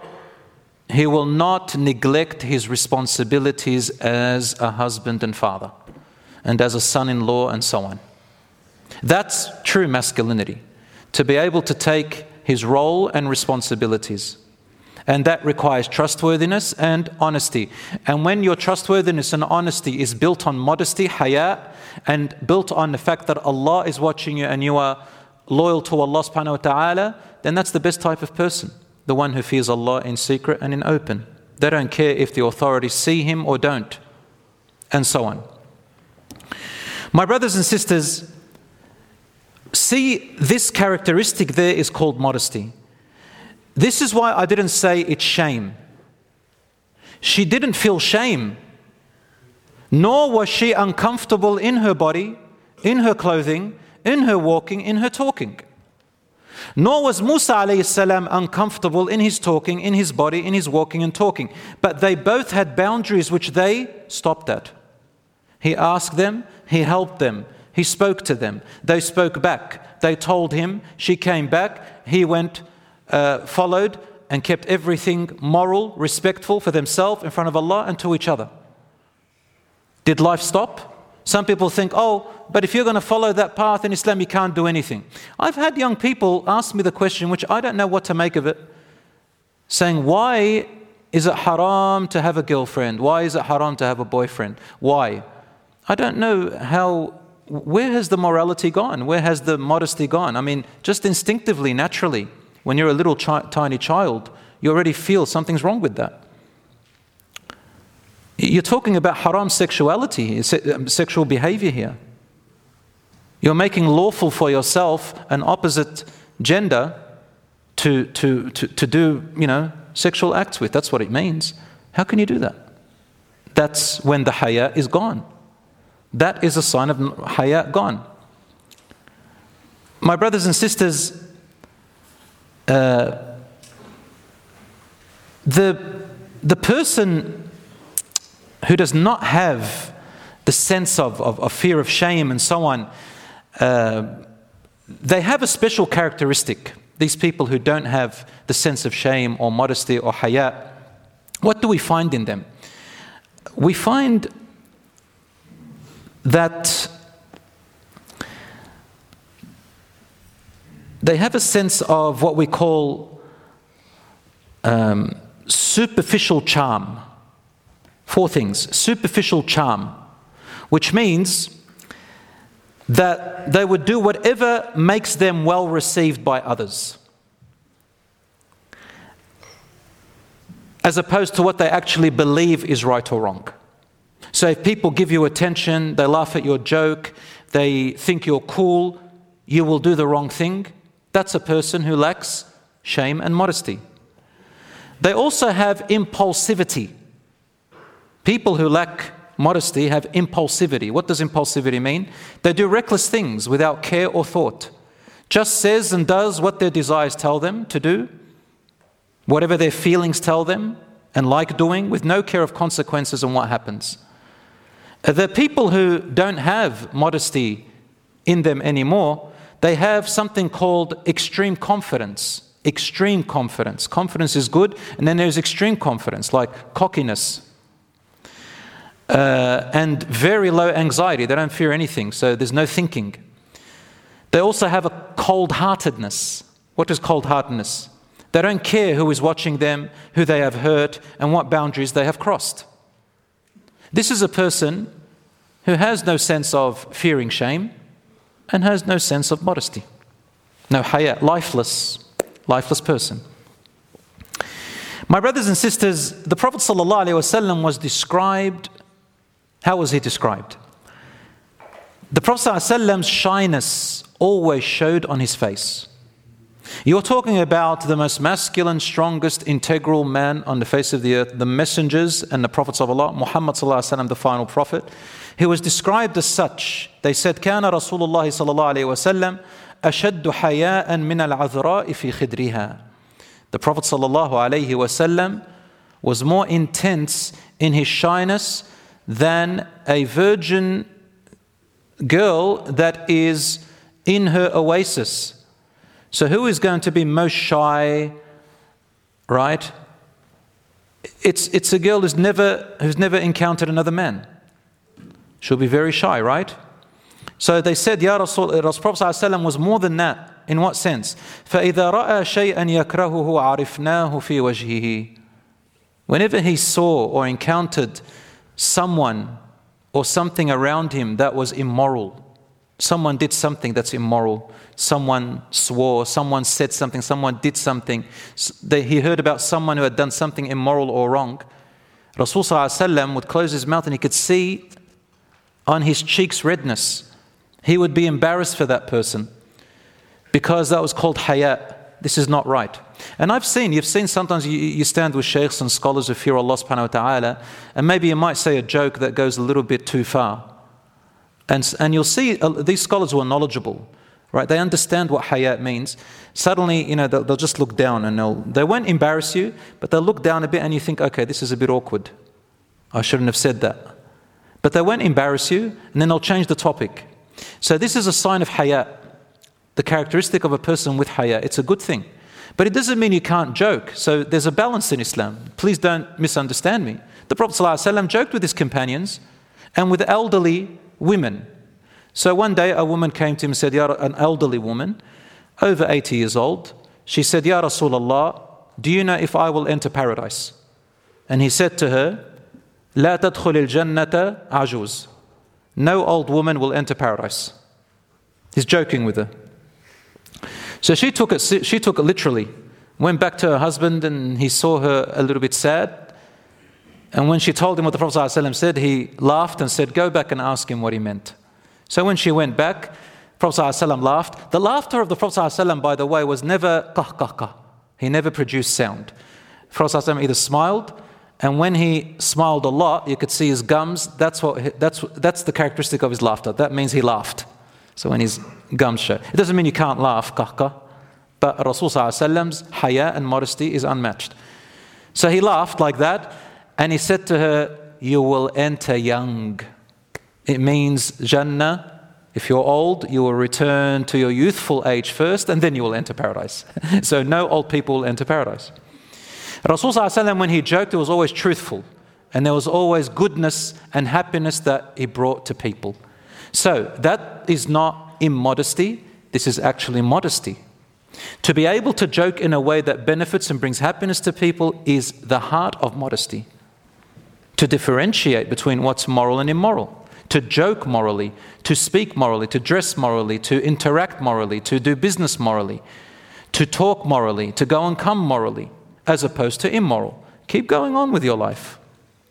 neglect his responsibilities as a husband and father, and as a son-in-law, and so on. That's true masculinity, to be able to take his role and responsibilities. And that requires trustworthiness and honesty. And when your trustworthiness and honesty is built on modesty, haya, and built on the fact that Allah is watching you and you are loyal to Allah subhanahu wa ta'ala, then that's the best type of person. The one who fears Allah in secret and in open. They don't care if the authorities see him or don't, and so on. My brothers and sisters, see, this characteristic there is called modesty. This is why I didn't say it's shame. She didn't feel shame, nor was she uncomfortable in her body, in her clothing, in her walking, in her talking. Nor was Musa alayhi salam uncomfortable in his talking, in his body, in his walking and talking. But they both had boundaries which they stopped at. He asked them, he helped them, he spoke to them. They spoke back. They told him, she came back, he went, followed and kept everything moral, respectful for themselves in front of Allah and to each other. Did life stop? Some people think, but if you're going to follow that path in Islam, you can't do anything. I've had young people ask me the question, which I don't know what to make of it, saying, why is it haram to have a girlfriend? Why is it haram to have a boyfriend? Why? I don't know where has the morality gone? Where has the modesty gone? I mean, just instinctively, naturally, when you're a little tiny child, you already feel something's wrong with that. You're talking about haram sexuality, sexual behavior here. You're making lawful for yourself an opposite gender to do, sexual acts with. That's what it means. How can you do that? That's when the haya is gone. That is a sign of haya gone. My brothers and sisters, the person who does not have the sense of fear of shame and so on, they have a special characteristic. These people who don't have the sense of shame or modesty or haya, what do we find in them? We find that they have a sense of what we call superficial charm. 4 things. Superficial charm, which means that they would do whatever makes them well received by others, as opposed to what they actually believe is right or wrong. So if people give you attention, they laugh at your joke, they think you're cool, you will do the wrong thing. That's a person who lacks shame and modesty. They also have impulsivity. People who lack modesty have impulsivity. What does impulsivity mean? They do reckless things without care or thought. Just says and does what their desires tell them to do, whatever their feelings tell them and like doing, with no care of consequences and what happens. The people who don't have modesty in them anymore, they have something called extreme confidence. Extreme confidence. Confidence is good, and then there's extreme confidence, like cockiness. And very low anxiety. They don't fear anything, so there's no thinking. They also have a cold-heartedness. What is cold-heartedness? They don't care who is watching them, who they have hurt, and what boundaries they have crossed. This is a person who has no sense of fearing shame and has no sense of modesty. No haya, lifeless person. My brothers and sisters, the Prophet ﷺ was described, how was he described? The Prophet ﷺ's shyness always showed on his face. You're talking about the most masculine, strongest, integral man on the face of the earth, the messengers and the prophets of Allah, Muhammad ﷺ, the final prophet. He was described as such. They said, كان رسول الله صلى الله عليه وسلم أشد حياء من العذراء في خدرها. The Prophet sallallahu alaihi wasallam was more intense in his shyness than a virgin girl that is in her oasis. So who is going to be most shy, right? It's a girl who's never encountered another man. She'll be very shy, right? So they said, Ya Rasul, Prophet ﷺ was more than that. In what sense? فَإِذَا رَأَى شَيْئًا يَكْرَهُهُ عَرِفْنَاهُ فِي وَجْهِهِ. Whenever he saw or encountered someone or something around him that was immoral, someone did something that's immoral, someone swore, someone said something, someone did something, he heard about someone who had done something immoral or wrong, Rasul ﷺ would close his mouth and he could see on his cheeks redness. He would be embarrassed for that person because that was called haya. This is not right. And you've seen sometimes you stand with sheikhs and scholars who fear Allah subhanahu wa ta'ala, and maybe you might say a joke that goes a little bit too far. And you'll see these scholars who are knowledgeable, right? They understand what haya means. Suddenly, they'll just look down and they won't embarrass you, but they'll look down a bit and you think, okay, this is a bit awkward. I shouldn't have said that. But they won't embarrass you, and then they'll change the topic. So this is a sign of haya, the characteristic of a person with haya. It's a good thing. But it doesn't mean you can't joke. So there's a balance in Islam. Please don't misunderstand me. The Prophet ﷺ joked with his companions and with elderly women. So one day a woman came to him and said, an elderly woman, over 80 years old, she said, Ya Rasulullah, do you know if I will enter paradise? And he said to her, لا تدخل الجنة عجوز. No old woman will enter paradise. He's joking with her. So she took it literally. Went back to her husband and he saw her a little bit sad. And when she told him what the Prophet ﷺ said, he laughed and said, go back and ask him what he meant. So when she went back, Prophet ﷺ laughed. The laughter of the Prophet ﷺ, by the way, was never qah. He never produced sound. The Prophet ﷺ either smiled, and when he smiled a lot, you could see his gums. That's the characteristic of his laughter. That means he laughed. So when his gums show. It doesn't mean you can't laugh, qah. But Rasul ﷺ's haya and modesty is unmatched. So he laughed like that, and he said to her, you will enter young. It means Jannah. If you're old, you will return to your youthful age first, and then you will enter paradise. So no old people will enter paradise. Rasul ﷺ, when he joked, it was always truthful. And there was always goodness and happiness that he brought to people. So that is not immodesty. This is actually modesty. To be able to joke in a way that benefits and brings happiness to people is the heart of modesty. To differentiate between what's moral and immoral. To joke morally, to speak morally, to dress morally, to interact morally, to do business morally, to talk morally, to go and come morally, as opposed to immoral. Keep going on with your life.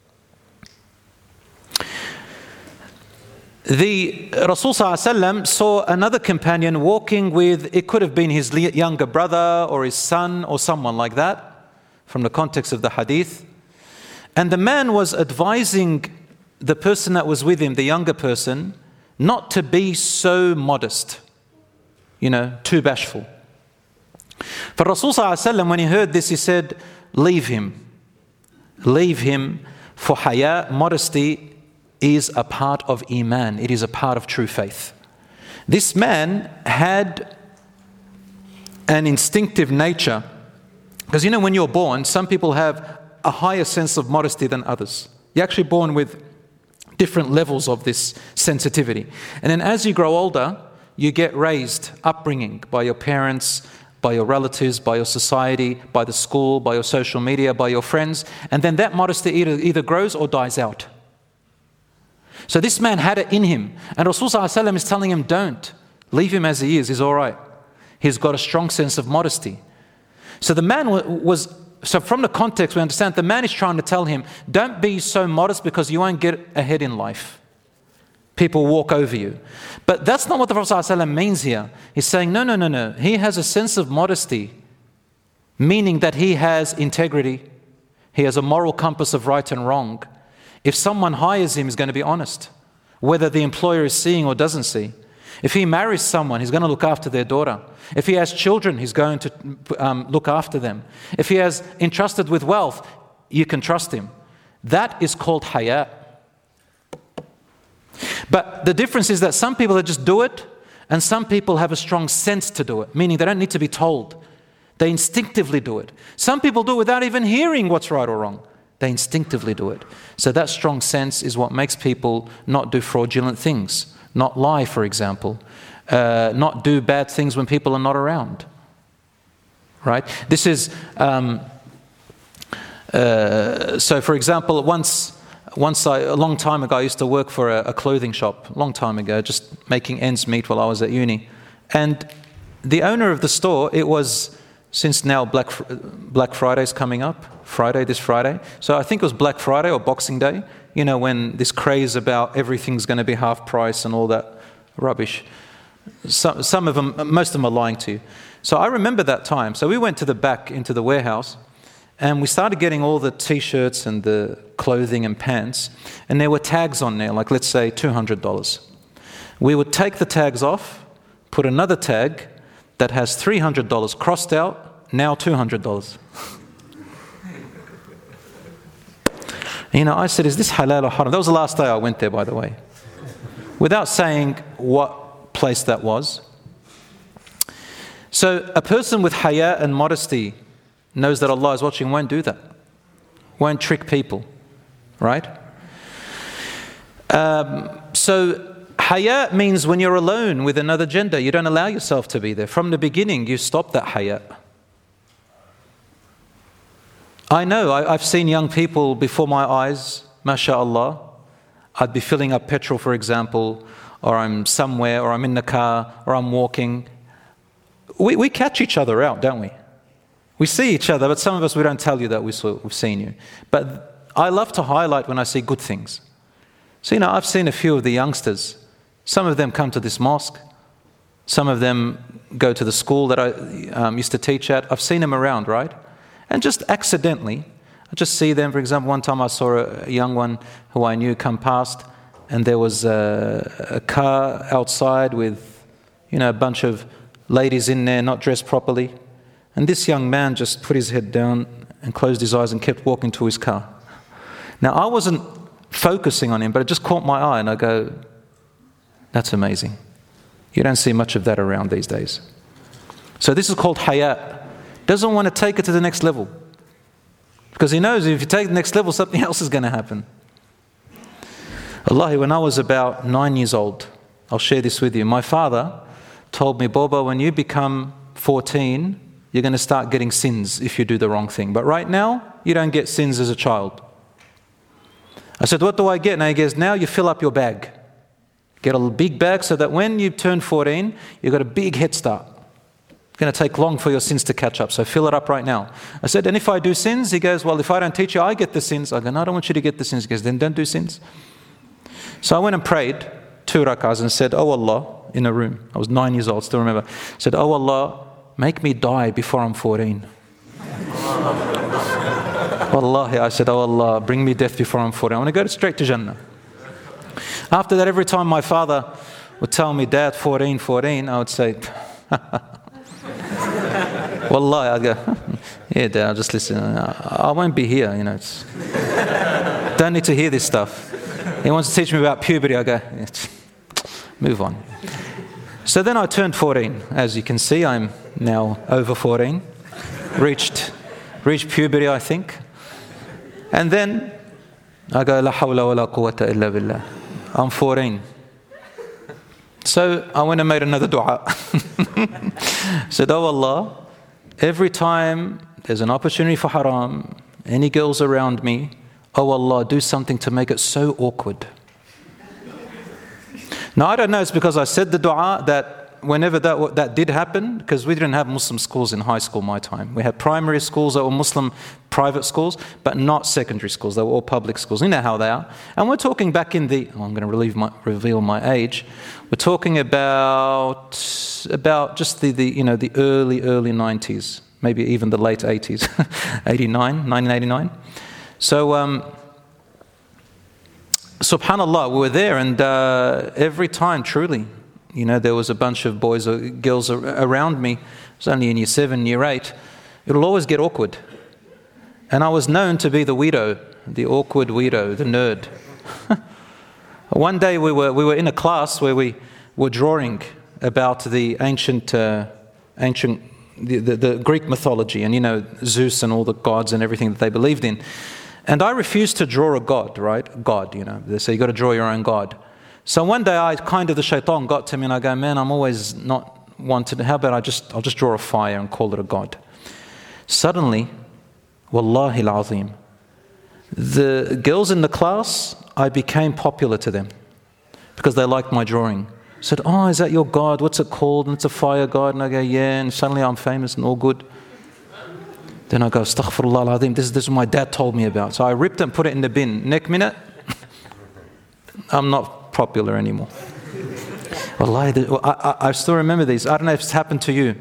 The Rasul ﷺ saw another companion walking with, it could have been his younger brother or his son or someone like that, from the context of the hadith. And the man was advising the person that was with him, the younger person, not to be so modest, too bashful. For Rasul ﷺ, when he heard this, he said, leave him. Leave him, for haya, modesty, is a part of iman. It is a part of true faith. This man had an instinctive nature. Because when you're born, some people have a higher sense of modesty than others. You're actually born with different levels of this sensitivity. And then as you grow older, you get raised, upbringing by your parents, by your relatives, by your society, by the school, by your social media, by your friends. And then that modesty either grows or dies out. So this man had it in him. And Rasul ﷺ is telling him, don't. Leave him as he is. He's all right. He's got a strong sense of modesty. So the man so from the context we understand the man is trying to tell him, don't be so modest because you won't get ahead in life. People walk over you. But that's not what the Prophet ﷺ means here. He's saying, no. He has a sense of modesty, meaning that he has integrity. He has a moral compass of right and wrong. If someone hires him, he's going to be honest, whether the employer is seeing or doesn't see. If he marries someone, he's going to look after their daughter. If he has children, he's going to look after them. If he has entrusted with wealth, you can trust him. That is called haya. But the difference is that some people just do it, and some people have a strong sense to do it, meaning they don't need to be told. They instinctively do it. Some people do it without even hearing what's right or wrong. They instinctively do it. So that strong sense is what makes people not do fraudulent things, not lie, for example, not do bad things when people are not around. Right? This is, so for example, a long time ago, I used to work for a clothing shop, long time ago, just making ends meet while I was at uni. And the owner of the store, it was, since now Black Friday's coming up, this Friday. So I think it was Black Friday or Boxing Day, you know, when this craze about everything's going to be half price and all that rubbish. Some of them, most of them are lying to you. So I remember that time. So we went to the back into the warehouse, and we started getting all the t-shirts and the clothing and pants, and there were tags on there, like let's say $200. We would take the tags off, put another tag that has $300 crossed out, now $200. You know, I said, is this halal or haram? That was the last day I went there, by the way, without saying what place that was. So a person with haya and modesty knows that Allah is watching, won't do that, won't trick people, right? So haya means when you're alone with another gender, you don't allow yourself to be there. From the beginning, you stop that haya. I know, I've seen young people before my eyes, mashallah. I'd be filling up petrol, for example, or I'm somewhere, or I'm in the car, or I'm walking. We catch each other out, don't we? We see each other, but some of us, we don't tell you that we've seen you. But I love to highlight when I see good things. So, you know, I've seen a few of the youngsters. Some of them come to this mosque. Some of them go to the school that I used to teach at. I've seen them around, right? And just accidentally, I just see them. For example, one time I saw a young one who I knew come past, and there was a car outside with, you know, a bunch of ladies in there not dressed properly. And this young man just put his head down and closed his eyes and kept walking to his car. Now, I wasn't focusing on him, but it just caught my eye, and I go, that's amazing. You don't see much of that around these days. So this is called haya. Doesn't want to take it to the next level, because he knows if you take the next level, something else is going to happen. Wallahi, when I was about 9 years old, I'll share this with you. My father told me, Boba, when you become 14, you're going to start getting sins if you do the wrong thing. But right now, you don't get sins as a child. I said, what do I get? And he goes, now you fill up your bag. Get a big bag so that when you turn 14, you've got a big head start. It's going to take long for your sins to catch up, so fill it up right now. I said, and if I do sins? He goes, well, if I don't teach you, I get the sins. I go, no, I don't want you to get the sins. He goes, then don't do sins. So I went and prayed 2 rak'ahs and said, oh Allah, in a room. I was 9 years old, still remember. I said, oh Allah, make me die before I'm 14. Wallahi, I said, oh Allah, bring me death before I'm 14. I want to go straight to Jannah. After that, every time my father would tell me, Dad, 14, I would say, Wallahi, I'd go, yeah, Dad, I'll just listen. I won't be here, you know. Don't need to hear this stuff. He wants to teach me about puberty. I go, move on. So then I turned 14. As you can see, I'm now over 14. Reached puberty, I think. And then I go, La hawla wa la quwwata illa billah. I'm 14. So I went and made another dua. Said, oh Allah, every time there's an opportunity for haram, any girls around me, oh Allah, do something to make it so awkward. Now I don't know, it's because I said the dua that whenever that did happen, because we didn't have Muslim schools in high school my time. We had primary schools that were Muslim private schools, but not secondary schools. They were all public schools. You know how they are. And we're talking back in I'm going to reveal my age. We're talking about just the early 90s, maybe even the late 80s, 1989. So, subhanallah, we were there, and every time, truly, there was a bunch of boys or girls around me. I was only in year 7, year 8. It'll always get awkward. And I was known to be the weirdo, the awkward weirdo, the nerd. One day we were in a class where we were drawing about the ancient the Greek mythology, and Zeus and all the gods and everything that they believed in. And I refused to draw a god, right? God, They say you got to draw your own god. So one day the shaitan got to me, and I go, man, I'm always not wanted. How about I'll just draw a fire and call it a god? Suddenly, wallahi al-azim, the girls in the class, I became popular to them because they liked my drawing. Said, oh, is that your god? What's it called? And it's a fire god. And I go, yeah. And suddenly I'm famous and all good. Then I go, astaghfirullah al-azim, this is what my dad told me about. So I ripped it and put it in the bin. Next minute, I'm not popular anymore. Wallahi, I still remember these. I don't know if it's happened to you.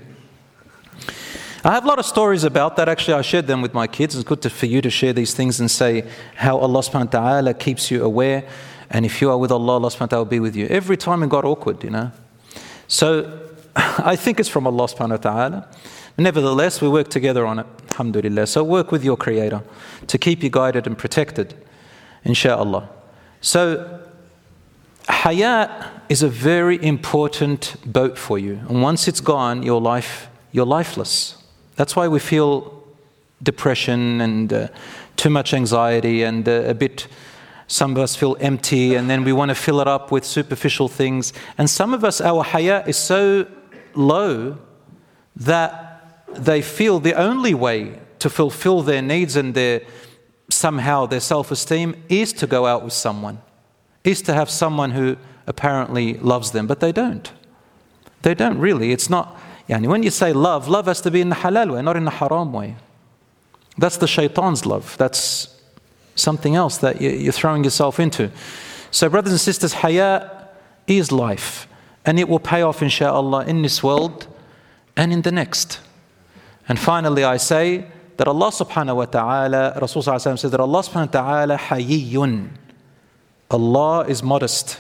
I have a lot of stories about that. Actually, I shared them with my kids. It's good for you to share these things and say how Allah subhanahu wa ta'ala keeps you aware. And if you are with Allah, Allah subhanahu wa ta'ala will be with you. Every time it got awkward, So I think it's from Allah subhanahu wa ta'ala. Nevertheless, we work together on it, alhamdulillah. So work with your Creator to keep you guided and protected, inshaAllah. So haya is a very important boat for you. And once it's gone, you're lifeless. That's why we feel depression and too much anxiety and some of us feel empty, and then we want to fill it up with superficial things. And some of us, our haya is so low that they feel the only way to fulfill their needs and their self-esteem is to go out with someone, is to have someone who apparently loves them, but they don't. They don't really. It's not, when you say love has to be in the halal way, not in the haram way. That's the shaitan's love. That's something else that you're throwing yourself into. So brothers and sisters, haya is life, and it will pay off inshaAllah in this world and in the next. And finally, I say that Allah subhanahu wa ta'ala, Rasul sallallahu alayhi wa sallam said that Allah subhanahu wa ta'ala hayyun. Allah is modest.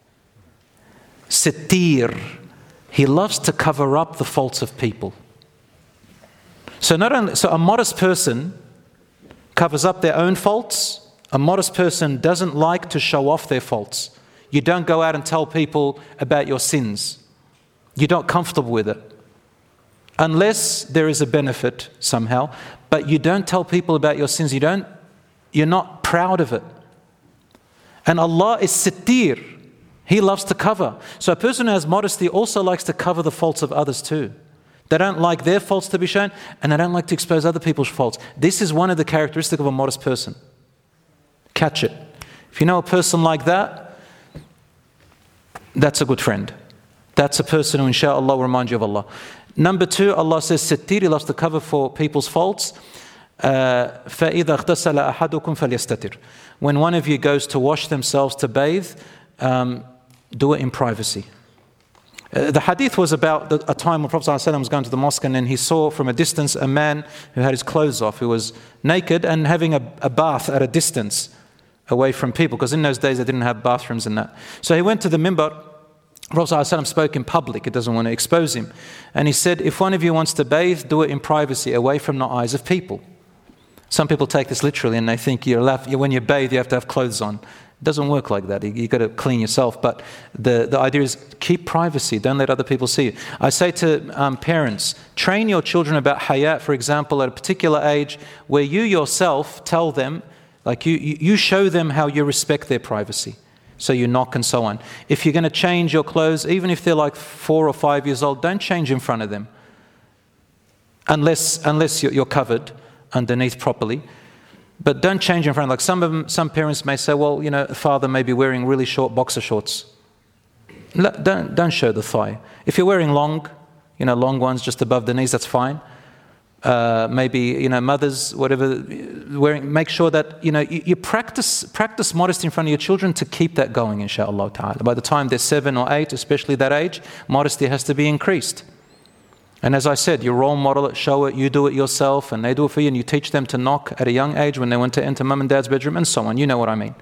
Sittir. He loves to cover up the faults of people. So a modest person covers up their own faults. A modest person doesn't like to show off their faults. You don't go out and tell people about your sins. You're not comfortable with it. Unless there is a benefit somehow, but you don't tell people about your sins. You're not proud of it. And Allah is sittir. He loves to cover. So a person who has modesty also likes to cover the faults of others too. They don't like their faults to be shown, and they don't like to expose other people's faults. This is one of the characteristics of a modest person. Catch it. If you know a person like that, that's a good friend. That's a person who inshaAllah will remind you of Allah. Number 2, Allah says, Sittir, He loves to cover for people's faults. فَإِذَا اغْتَسَلَ أَحَدُكُمْ فَلْيَسْتَتِرْ. When one of you goes to wash themselves, to bathe, do it in privacy. The hadith was about a time when Prophet ﷺ was going to the mosque, and then he saw from a distance a man who had his clothes off, who was naked and having a bath at a distance away from people, because in those days they didn't have bathrooms and that. So he went to the minbar. Prophet ﷺ spoke in public. He doesn't want to expose him. And he said, if one of you wants to bathe, do it in privacy, away from the eyes of people. Some people take this literally and they think when you bathe, you have to have clothes on. It doesn't work like that. You've got to clean yourself. But the idea is keep privacy. Don't let other people see you. I say to parents, train your children about hayat, for example, at a particular age where you yourself tell them, like you show them how you respect their privacy. So you knock and so on. If you're going to change your clothes, even if they're like 4 or 5 years old, don't change in front of them. Unless you're covered underneath properly. But don't change in front. Like some parents may say, well, father may be wearing really short boxer shorts. Don't show the thigh. If you're wearing long ones just above the knees, that's fine. Maybe, mothers, whatever, make sure that, you practice modesty in front of your children to keep that going, inshallah ta'ala. By the time they're 7 or 8, especially that age, modesty has to be increased. And as I said, you role model it, show it, you do it yourself, and they do it for you, and you teach them to knock at a young age when they want to enter mum and dad's bedroom, and so on. You know what I mean.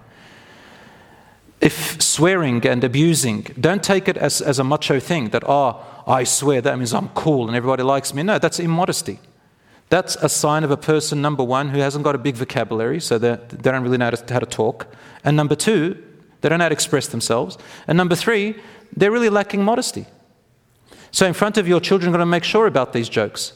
If swearing and abusing, don't take it as a macho thing, that, I swear, that means I'm cool and everybody likes me. No, that's immodesty. That's a sign of a person, number one, who hasn't got a big vocabulary, so they don't really know how to talk. And number two, they don't know how to express themselves. And number three, they're really lacking modesty. So in front of your children, you're going to make sure about these jokes.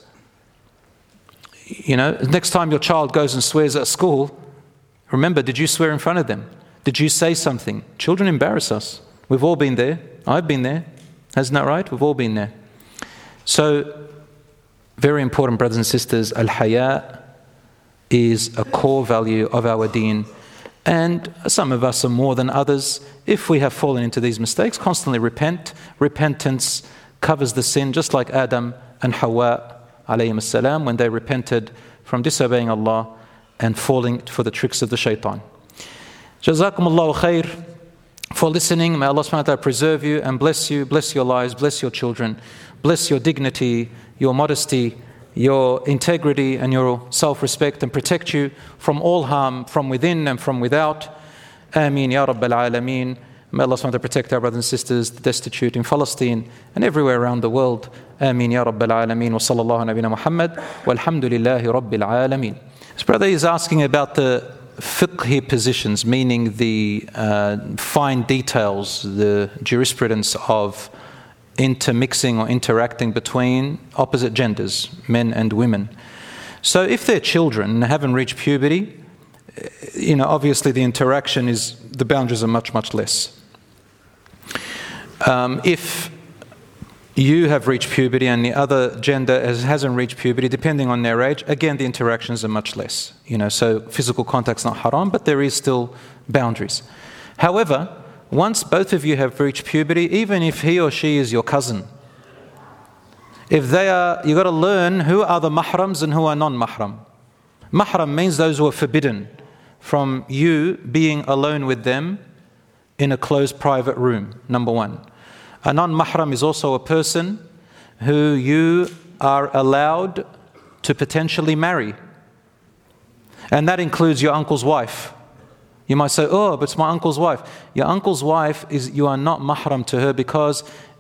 Next time your child goes and swears at school, remember, did you swear in front of them? Did you say something? Children embarrass us. We've all been there. I've been there. Isn't that right? We've all been there. So, very important, brothers and sisters, al-haya is a core value of our deen. And some of us are more than others. If we have fallen into these mistakes, constantly repent. Repentance covers the sin, just like Adam and Hawa alayhim as-salam, when they repented from disobeying Allah and falling for the tricks of the shaitan. Jazakumullahu khair for listening. May Allah subhanahu wa ta'ala preserve you and bless you, bless your lives, bless your children, bless your dignity, your modesty, your integrity and your self-respect, and protect you from all harm from within and from without. Ameen ya Rabbal Alameen. May Allah subhanahu wa ta'ala protect our brothers and sisters, the destitute in Palestine and everywhere around the world. Ameen ya Rabbal Alameen. Wa sallallahu nabina Muhammad. Walhamdulillahi Rabbil Alameen. This brother is asking about the fiqhi positions, meaning the fine details, the jurisprudence of intermixing or interacting between opposite genders, men and women. So if they're children and haven't reached puberty, obviously the boundaries are much, much less. If you have reached puberty and the other gender hasn't reached puberty, depending on their age, again, the interactions are much less. So physical contact's not haram, but there is still boundaries. However, once both of you have reached puberty, even if he or she is your cousin, you've got to learn who are the mahrams and who are non-mahram. Mahram means those who are forbidden from you being alone with them in a closed private room, number one. A non-mahram is also a person who you are allowed to potentially marry. And that includes your uncle's wife. You might say, but it's my uncle's wife. Your uncle's wife, you are not mahram to her because,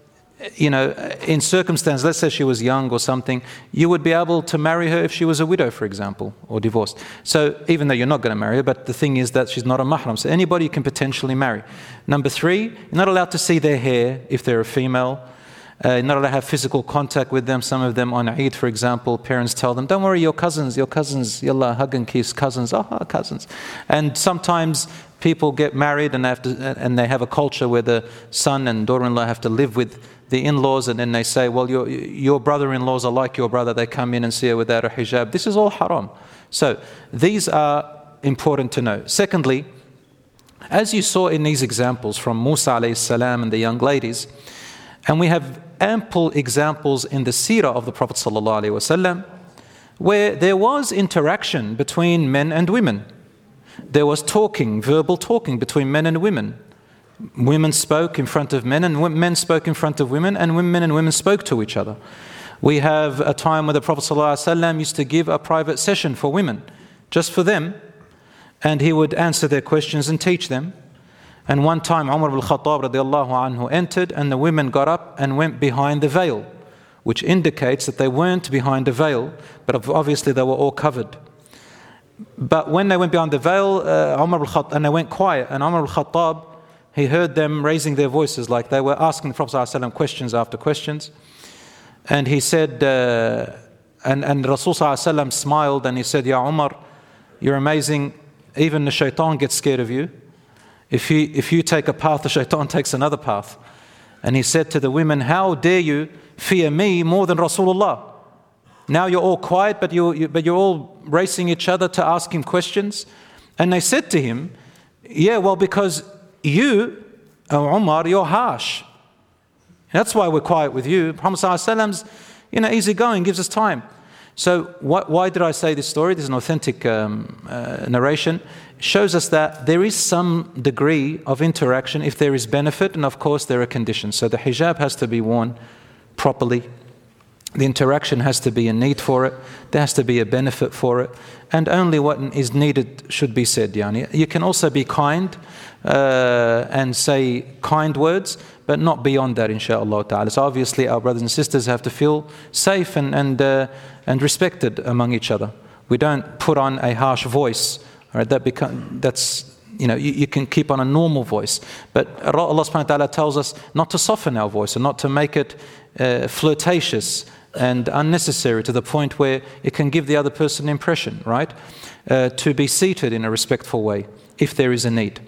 in circumstance, let's say she was young or something, you would be able to marry her if she was a widow, for example, or divorced. So even though you're not going to marry her, but the thing is that she's not a mahram. So anybody you can potentially marry. Number three, you're not allowed to see their hair if they're a female. You're not allowed to have physical contact with them. Some of them on Eid, for example, parents tell them, don't worry, your cousins, yallah, hug and kiss, cousins, cousins. And sometimes people get married and they have a culture where the son and daughter-in-law have to live with the in-laws, and then they say, well, your brother-in-laws are like your brother, they come in and see her without a hijab. This is all haram. So these are important to know. Secondly, as you saw in these examples from Musa alayhi salam and the young ladies, and we have ample examples in the seerah of the Prophet sallallahu alaihi wasallam, where there was interaction between men and women. There was talking, verbal talking between men and women. Women spoke in front of men and men spoke in front of women, and men and women spoke to each other. We have a time where the Prophet ﷺ used to give a private session for women, just for them, and he would answer their questions and teach them. And one time Umar ibn al-Khattab radiallahu anhu entered, and the women got up and went behind the veil, which indicates that they weren't behind the veil, but obviously they were all covered. But when they went behind the veil, and they went quiet, and Umar al-Khattab, he heard them raising their voices like they were asking the Prophet ﷺ questions after questions. And he said, and Rasul ﷺ smiled and he said, Ya Umar, you're amazing. Even the shaitan gets scared of you. If you take a path, the shaitan takes another path. And he said to the women, how dare you fear me more than Rasulullah? Now you're all quiet, but you're all racing each other to ask him questions. And they said to him, yeah, well, because you, Umar, you're harsh. That's why we're quiet with you. Muhammad ﷺ's, easygoing, gives us time. So why did I say this story? This is an authentic narration. It shows us that there is some degree of interaction if there is benefit, and of course there are conditions. So the hijab has to be worn properly. The interaction has to be a need for it. There has to be a benefit for it. And only what is needed should be said. Yani. You can also be kind and say kind words, but not beyond that, inshaAllah ta'ala. So obviously our brothers and sisters have to feel safe and respected among each other. We don't put on a harsh voice. All right, you can keep on a normal voice. But Allah subhanahu wa ta'ala tells us not to soften our voice and not to make it flirtatious and unnecessary to the point where it can give the other person an impression, right? To be seated in a respectful way if there is a need.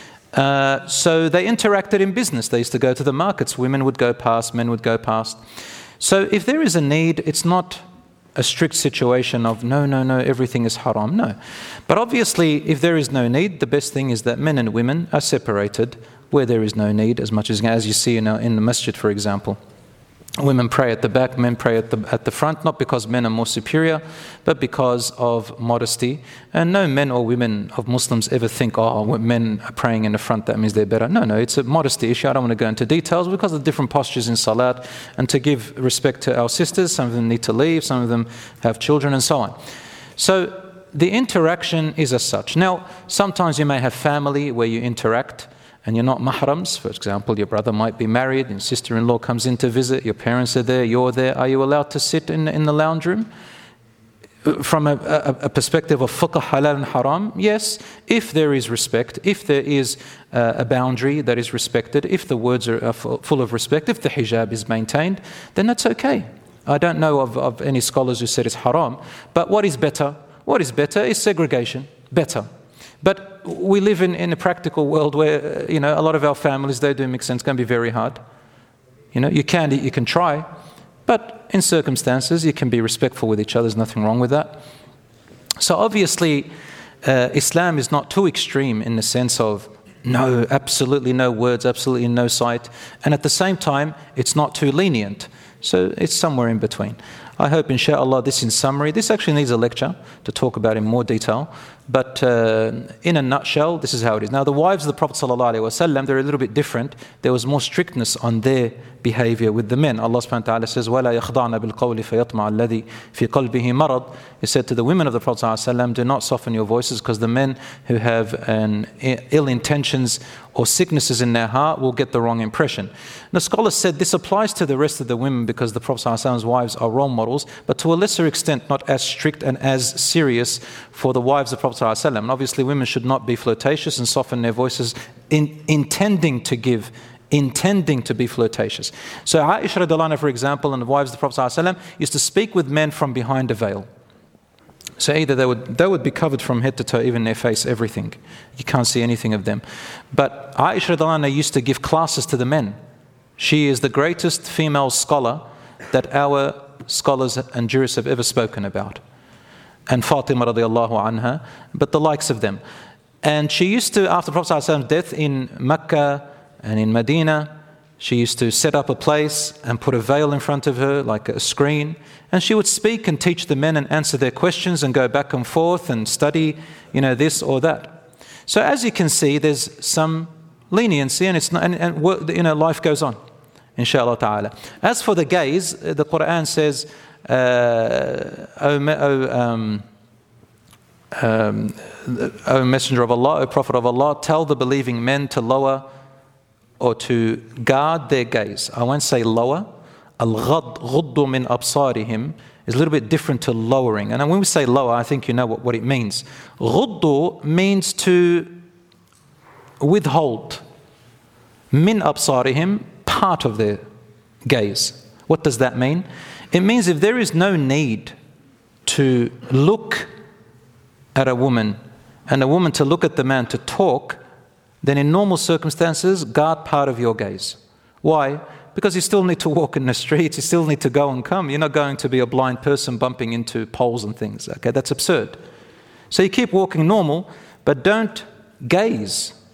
So they interacted in business. They used to go to the markets. Women would go past, men would go past. So if there is a need, it's not a strict situation of no, everything is haram. No. But obviously, if there is no need, the best thing is that men and women are separated where there is no need, as much as you see in the masjid, for example. Women pray at the back, men pray at the front, not because men are more superior, but because of modesty. And no men or women of Muslims ever think, when men are praying in the front, that means they're better. No, it's a modesty issue. I don't want to go into details because of the different postures in salat. And to give respect to our sisters, some of them need to leave, some of them have children and so on. So the interaction is as such. Now, sometimes you may have family where you interact and you're not mahrams. For example, your brother might be married, and sister-in-law comes in to visit, your parents are there, you're there. Are you allowed to sit in the lounge room? From a perspective of fiqh, halal and haram, yes, if there is respect, if there is a boundary that is respected, if the words are full of respect, if the hijab is maintained, then that's okay. I don't know of any scholars who said it's haram, but what is better? What is better is segregation, better. But we live in a practical world where, a lot of our families, they do mix, and it's going to be very hard. You can try, but in circumstances, you can be respectful with each other. There's nothing wrong with that. So obviously, Islam is not too extreme in the sense of no, absolutely no words, absolutely no sight. And at the same time, it's not too lenient. So it's somewhere in between. I hope, inshallah, this in summary. This actually needs a lecture to talk about in more detail. But in a nutshell, this is how it is. Now, the wives of the Prophet ﷺ, they're a little bit different. There was more strictness on their behavior with the men. Allah subhanahu wa ta'ala says, وَلَا يَخْضَعْنَ بِالْقَوْلِ فَيَطْمَعَ الَّذِي فِي قَلْبِهِ مَرَضٍ. He said to the women of the Prophet ﷺ, do not soften your voices, because the men who have ill intentions or sicknesses in their heart will get the wrong impression. The scholars said this applies to the rest of the women because the Prophet ﷺ's wives are role models, but to a lesser extent, not as strict and as serious for the wives of the Prophet ﷺ. And obviously, women should not be flirtatious and soften their voices intending to be flirtatious. So Aisha radiallahu anha, for example, and the wives of the Prophet ﷺ used to speak with men from behind a veil. So either they would be covered from head to toe, even their face, everything. You can't see anything of them. But Aisha radiallahu anha used to give classes to the men. She is the greatest female scholar that our scholars and jurists have ever spoken about. And Fatima radiallahu anha, but the likes of them. And she used to, after Prophet ﷺ's death in Mecca and in Medina, she used to set up a place and put a veil in front of her, like a screen. And she would speak and teach the men and answer their questions and go back and forth and study, this or that. So as you can see, there's some leniency, and it's not, and life goes on, inshallah ta'ala. As for the gays, the Quran says, O Messenger of Allah, O Prophet of Allah, tell the believing men to lower or to guard their gaze. I won't say lower. Al-ghaddu min absarihim is a little bit different to lowering. And when we say lower, I think you know what it means. Ghaddu means to withhold. Min absarihim, part of their gaze. What does that mean? It means if there is no need to look at a woman and a woman to look at the man to talk, then in normal circumstances, guard part of your gaze. Why? Because you still need to walk in the streets, you still need to go and come. You're not going to be a blind person bumping into poles and things. Okay, that's absurd. So you keep walking normal, but don't gaze.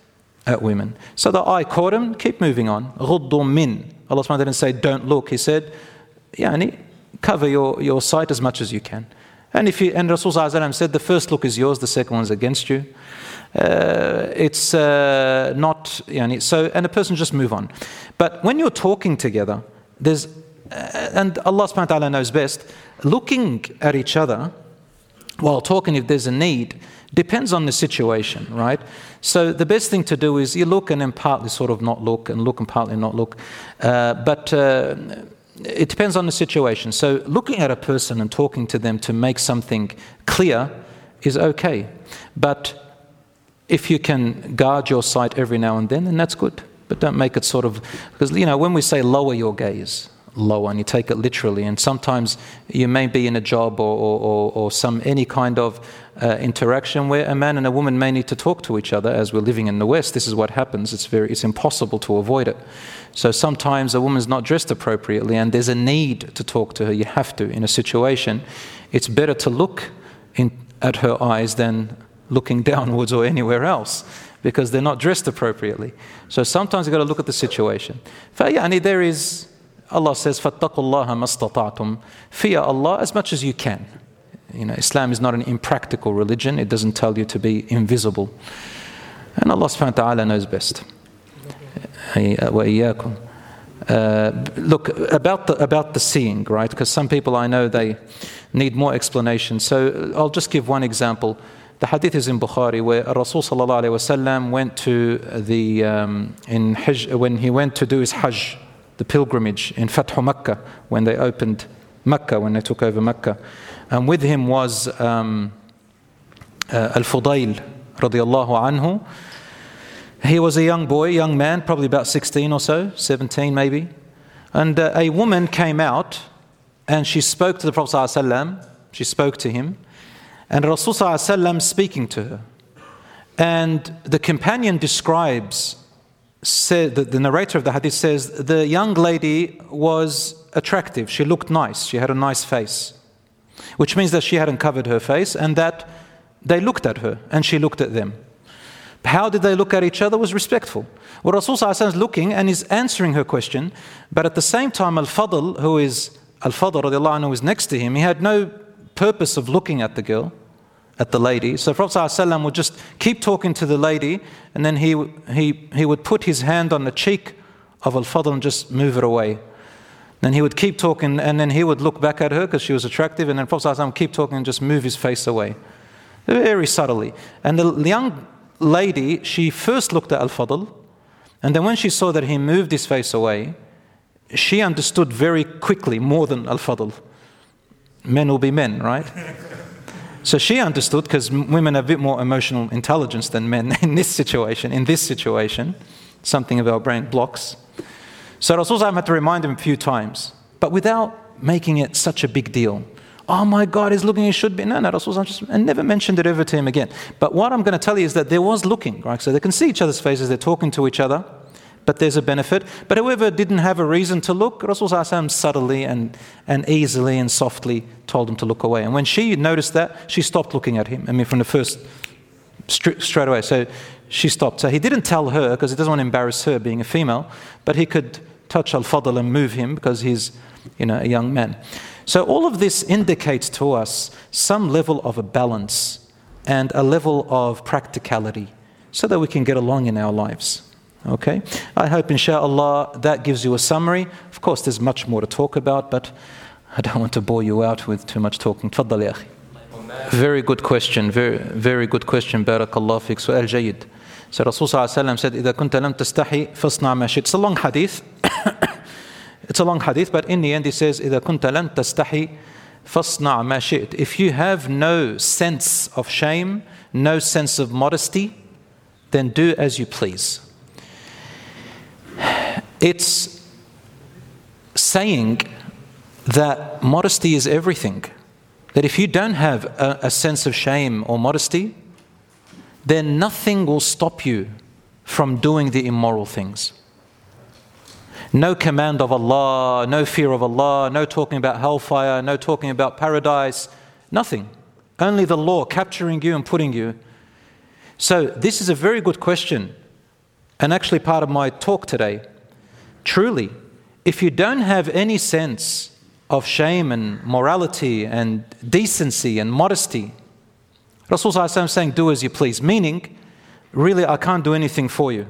at women. So the eye caught him, keep moving on. غُضُّ min. Allah subhanahu wa ta'ala didn't say don't look. He said, cover your sight as much as you can. And Rasul sallallahu alaihi wasallam said the first look is yours, the second one is against you. It's not, and a person just move on. But when you're talking together, and Allah subhanahu wa ta'ala knows best, looking at each other while talking, if there's a need, depends on the situation, right? So the best thing to do is you look and then partly sort of not look, and look and partly not look. But it depends on the situation. So looking at a person and talking to them to make something clear is okay. But if you can guard your sight every now and then that's good. But don't make it sort of, because when we say lower your gaze, lower, and you take it literally, and sometimes you may be in a job or any kind of interaction where a man and a woman may need to talk to each other. As we're living in the West, this is what happens. It's impossible to avoid it. So sometimes a woman's not dressed appropriately and there's a need to talk to her. You have to in a situation. It's better to look at her eyes than looking downwards or anywhere else, because they're not dressed appropriately. So sometimes you've got to look at the situation. There is, Allah says, فَاتَّقُوا اللَّهَ مَا اسْتَطَعْتُمْ. Fear Allah as much as you can. Islam is not an impractical religion. It doesn't tell you to be invisible. And Allah subhanahu wa ta'ala knows best. وَإِيَّاكُمْ. Look, about the seeing, right? Because some people I know, they need more explanation. So I'll just give one example. The hadith is in Bukhari, where Rasul sallallahu alaihi wasallam went to in Hajj, when he went to do his Hajj, the pilgrimage in Fathu Makkah, when they opened Makkah, when they took over Makkah. And with him was Al-Fudayl radiyallahu anhu. He was a young man, probably about 16 or so, 17 maybe. And a woman came out and she spoke to the Prophet sallallahu alaihi wasallam. She spoke to him. And Rasul sallallahu alaihi wasallam speaking to her. And the companion said that the narrator of the hadith says the young lady was attractive. She looked nice. She had a nice face. Which means that she hadn't covered her face and that they looked at her and she looked at them. How did they look at each other? Was respectful. Well, Rasul sallallahu alaihi wasallam is looking and is answering her question, but at the same time Al-Fadl, Al-Fadl radiallahu anhu, who is next to him, he had no purpose of looking at the girl, at the lady. So Prophet ﷺ would just keep talking to the lady, and then he would put his hand on the cheek of Al-Fadl and just move it away. Then he would keep talking, and then he would look back at her because she was attractive, and then Prophet ﷺ would keep talking and just move his face away. Very subtly. And the young lady, she first looked at Al-Fadl, and then when she saw that he moved his face away, she understood very quickly, more than Al-Fadl. Men will be men, right? So she understood, because women have a bit more emotional intelligence than men in this situation, something of our brain blocks. So Rasulullah had to remind him a few times, but without making it such a big deal. Oh my God, he's looking, he should be. No, Rasulullah just and never mentioned it ever to him again. But what I'm going to tell you is that there was looking, right? So they can see each other's faces, they're talking to each other, but there's a benefit. But whoever didn't have a reason to look, Rasulullah subtly and easily and softly told him to look away. And when she noticed that, she stopped looking at him. From the first, straight away. So she stopped. So he didn't tell her, because he doesn't want to embarrass her being a female, but he could touch Al-Fadl and move him because he's a young man. So all of this indicates to us some level of a balance and a level of practicality so that we can get along in our lives. Okay? I hope, inshallah, that gives you a summary. Of course, there's much more to talk about, but I don't want to bore you out with too much talking. تفضل يا أخي. Very good question. Very, very good question. Barakallah fik. Su'al jayyid. So Rasul sallallahu alaihi wasallam said, إذا كنت لم تستحي فاصنع ما شئت. It's a long hadith. It's a long hadith, but in the end he says, إذا كنت لم تستحي فاصنع ما شئت. If you have no sense of shame, no sense of modesty, then do as you please. It's saying that modesty is everything. That if you don't have a sense of shame or modesty, then nothing will stop you from doing the immoral things. No command of Allah, no fear of Allah, no talking about hellfire, no talking about paradise, nothing. Only the law capturing you and putting you. So this is a very good question. and actually part of my talk today, truly, if you don't have any sense of shame and morality and decency and modesty, Rasul Sallallahu Alaihi Wasallam is saying, do as you please, meaning, really, I can't do anything for you.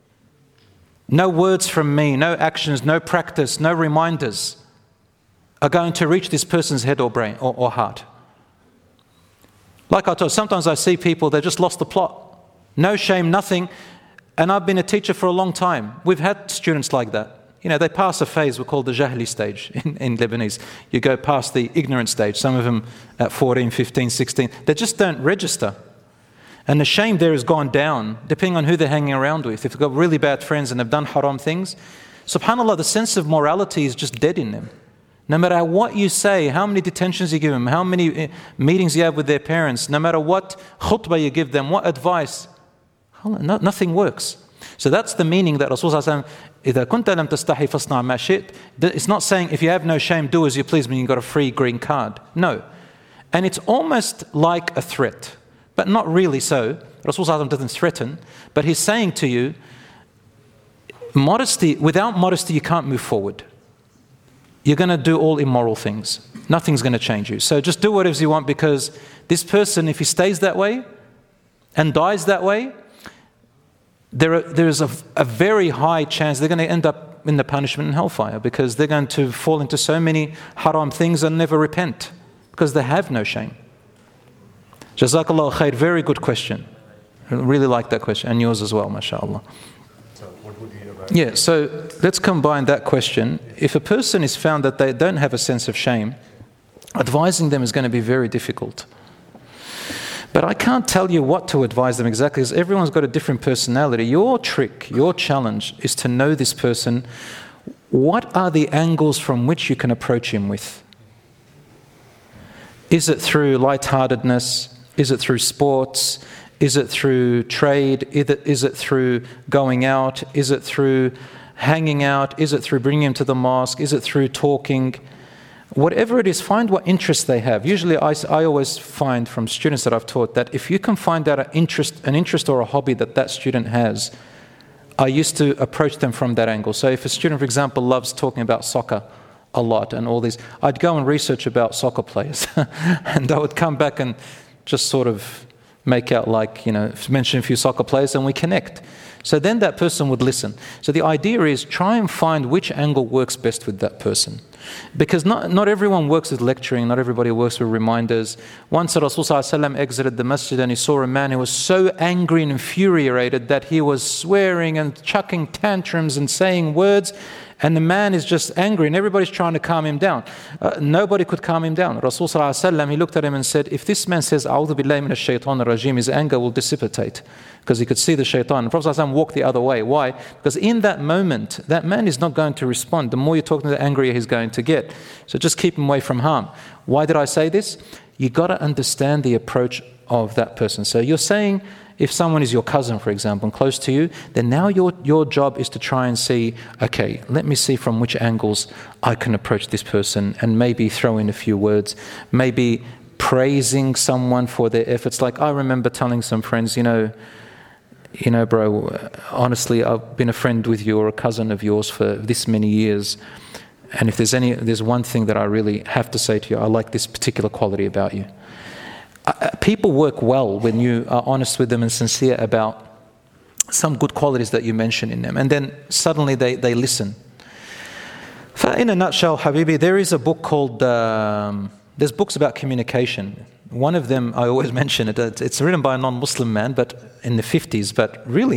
No words from me, no actions, no practice, no reminders are going to reach this person's head or brain or heart. Like I told, sometimes I see people, they just lost the plot. No shame, nothing. And I've been a teacher for a long time. We've had students like that. You know, they pass a phase we call the Jahli stage in Lebanese. You go past the ignorant stage, some of them at 14, 15, 16. They just don't register. And the shame there has gone down, depending on who they're hanging around with. If they've got really bad friends and they've done haram things, subhanAllah, the sense of morality is just dead in them. No matter what you say, how many detentions you give them, how many meetings you have with their parents, no matter what khutbah you give them, what advice, nothing works. So that's the meaning that Rasul Sallallahu Alaihi Wasallam, إِذَا كُنْتَ لَمْ تَسْتَحِي فَاصْنَعْ مَا شِئْتَ. It's not saying if you have no shame, do as you please, meaning you've got a free green card. No. And it's almost like a threat, but not really so. Rasul Sallallahu Alaihi Wasallam doesn't threaten, but he's saying to you, modesty, without modesty you can't move forward. You're going to do all immoral things. Nothing's going to change you. So just do whatever you want, because this person, if he stays that way and dies that way, there is a very high chance they're going to end up in the punishment in hellfire, because they're going to fall into so many haram things and never repent because they have no shame. Jazakallah khair, very good question. I really like that question, and yours as well, mashallah. So what would you advise? Yeah, so let's combine that question. If a person is found that they don't have a sense of shame, advising them is going to be very difficult. But I can't tell you what to advise them exactly, because everyone's got a different personality. Your trick, your challenge is to know this person. What are the angles from which you can approach him with? Is it through lightheartedness? Is it through sports? Is it through trade? Is it through going out? Is it through hanging out? Is it through bringing him to the mosque? Is it through talking? Whatever it is, find what interests they have. Usually I always find from students that I've taught that if you can find out an interest or a hobby that student has, I used to approach them from that angle. So if a student, for example, loves talking about soccer a lot and all these, I'd go and research about soccer players and I would come back and just sort of make out like, mention a few soccer players and we connect. So then that person would listen. So the idea is try and find which angle works best with that person. Because not everyone works with lecturing, not everybody works with reminders. Once Rasul Sallallahu Alaihi Wasallam exited the masjid and he saw a man who was so angry and infuriated that he was swearing and chucking tantrums and saying words, and the man is just angry and everybody's trying to calm him down. Nobody could calm him down. Rasul Sallallahu Alaihi Wasallam, he looked at him and said, if this man says, A'udhu billahi minash shaitanir rajim, his anger will dissipate. Because he could see the shaitan. The Prophet ﷺ walked the other way. Why? Because in that moment, that man is not going to respond. The more you're talking to, the angrier he's going to get. So just keep him away from harm. Why did I say this? You've got to understand the approach of that person. So you're saying, if someone is your cousin, for example, and close to you, then now your job is to try and see, okay, let me see from which angles I can approach this person and maybe throw in a few words, maybe praising someone for their efforts. Like I remember telling some friends, bro, honestly, I've been a friend with you or a cousin of yours for this many years. And if there's one thing that I really have to say to you, I like this particular quality about you. People work well when you are honest with them and sincere about some good qualities that you mention in them. And then suddenly they listen. In a nutshell, Habibi, there is a book called, there's books about communication. One of them, I always mention it, it's written by a non-Muslim man, but in the 50s, but really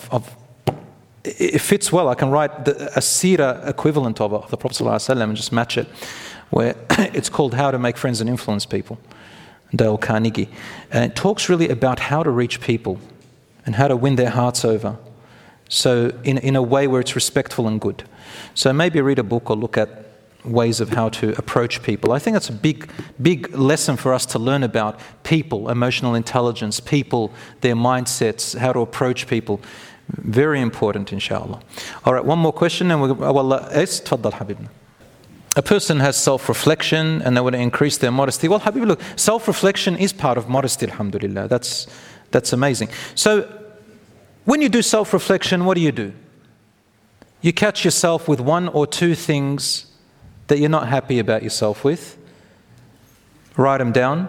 it fits well. I can write a seerah equivalent of the Prophet ﷺ and just match it, where it's called How to Make Friends and Influence People, Dale Carnegie. And it talks really about how to reach people and how to win their hearts over. So in a way where it's respectful and good. So maybe read a book or look at ways of how to approach people. I think that's a big lesson for us to learn about people, emotional intelligence, people, their mindsets, how to approach people. Very important, inshallah. All right, one more question, and tfaddal, Habibna. A person has self-reflection and they want to increase their modesty. Well, Habib, look, self-reflection is part of modesty, alhamdulillah. That's amazing. So When you do self-reflection, what do? You catch yourself with one or two things that you're not happy about yourself with. Write them down.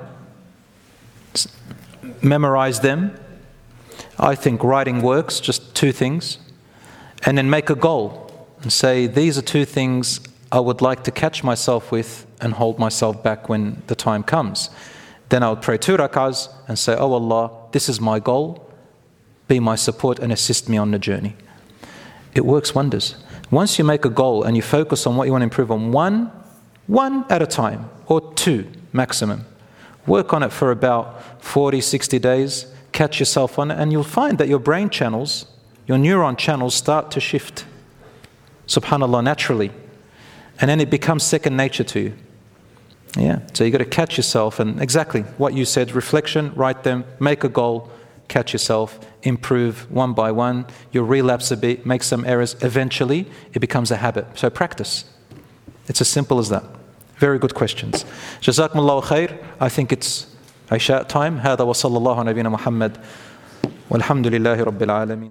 Memorize them. I think writing works, just two things. And then make a goal and say, these are two things I would like to catch myself with and hold myself back when the time comes. Then I would pray 2 rak'ahs and say, oh Allah, this is my goal. Be my support and assist me on the journey. It works wonders. Once you make a goal and you focus on what you want to improve on, one at a time, or two maximum. Work on it for about 40, 60 days, catch yourself on it, and you'll find that your brain channels, your neuron channels start to shift, subhanAllah, naturally. And then it becomes second nature to you. Yeah, so you've got to catch yourself, and exactly what you said, reflection, write them, make a goal, catch yourself, improve one by one. You'll relapse a bit, make some errors. Eventually, it becomes a habit. So practice. It's as simple as that. Very good questions. Jazakumullahu khair. I think it's Isha time. هذا وصلى الله على نبينا محمد والحمد لله رب العالمين.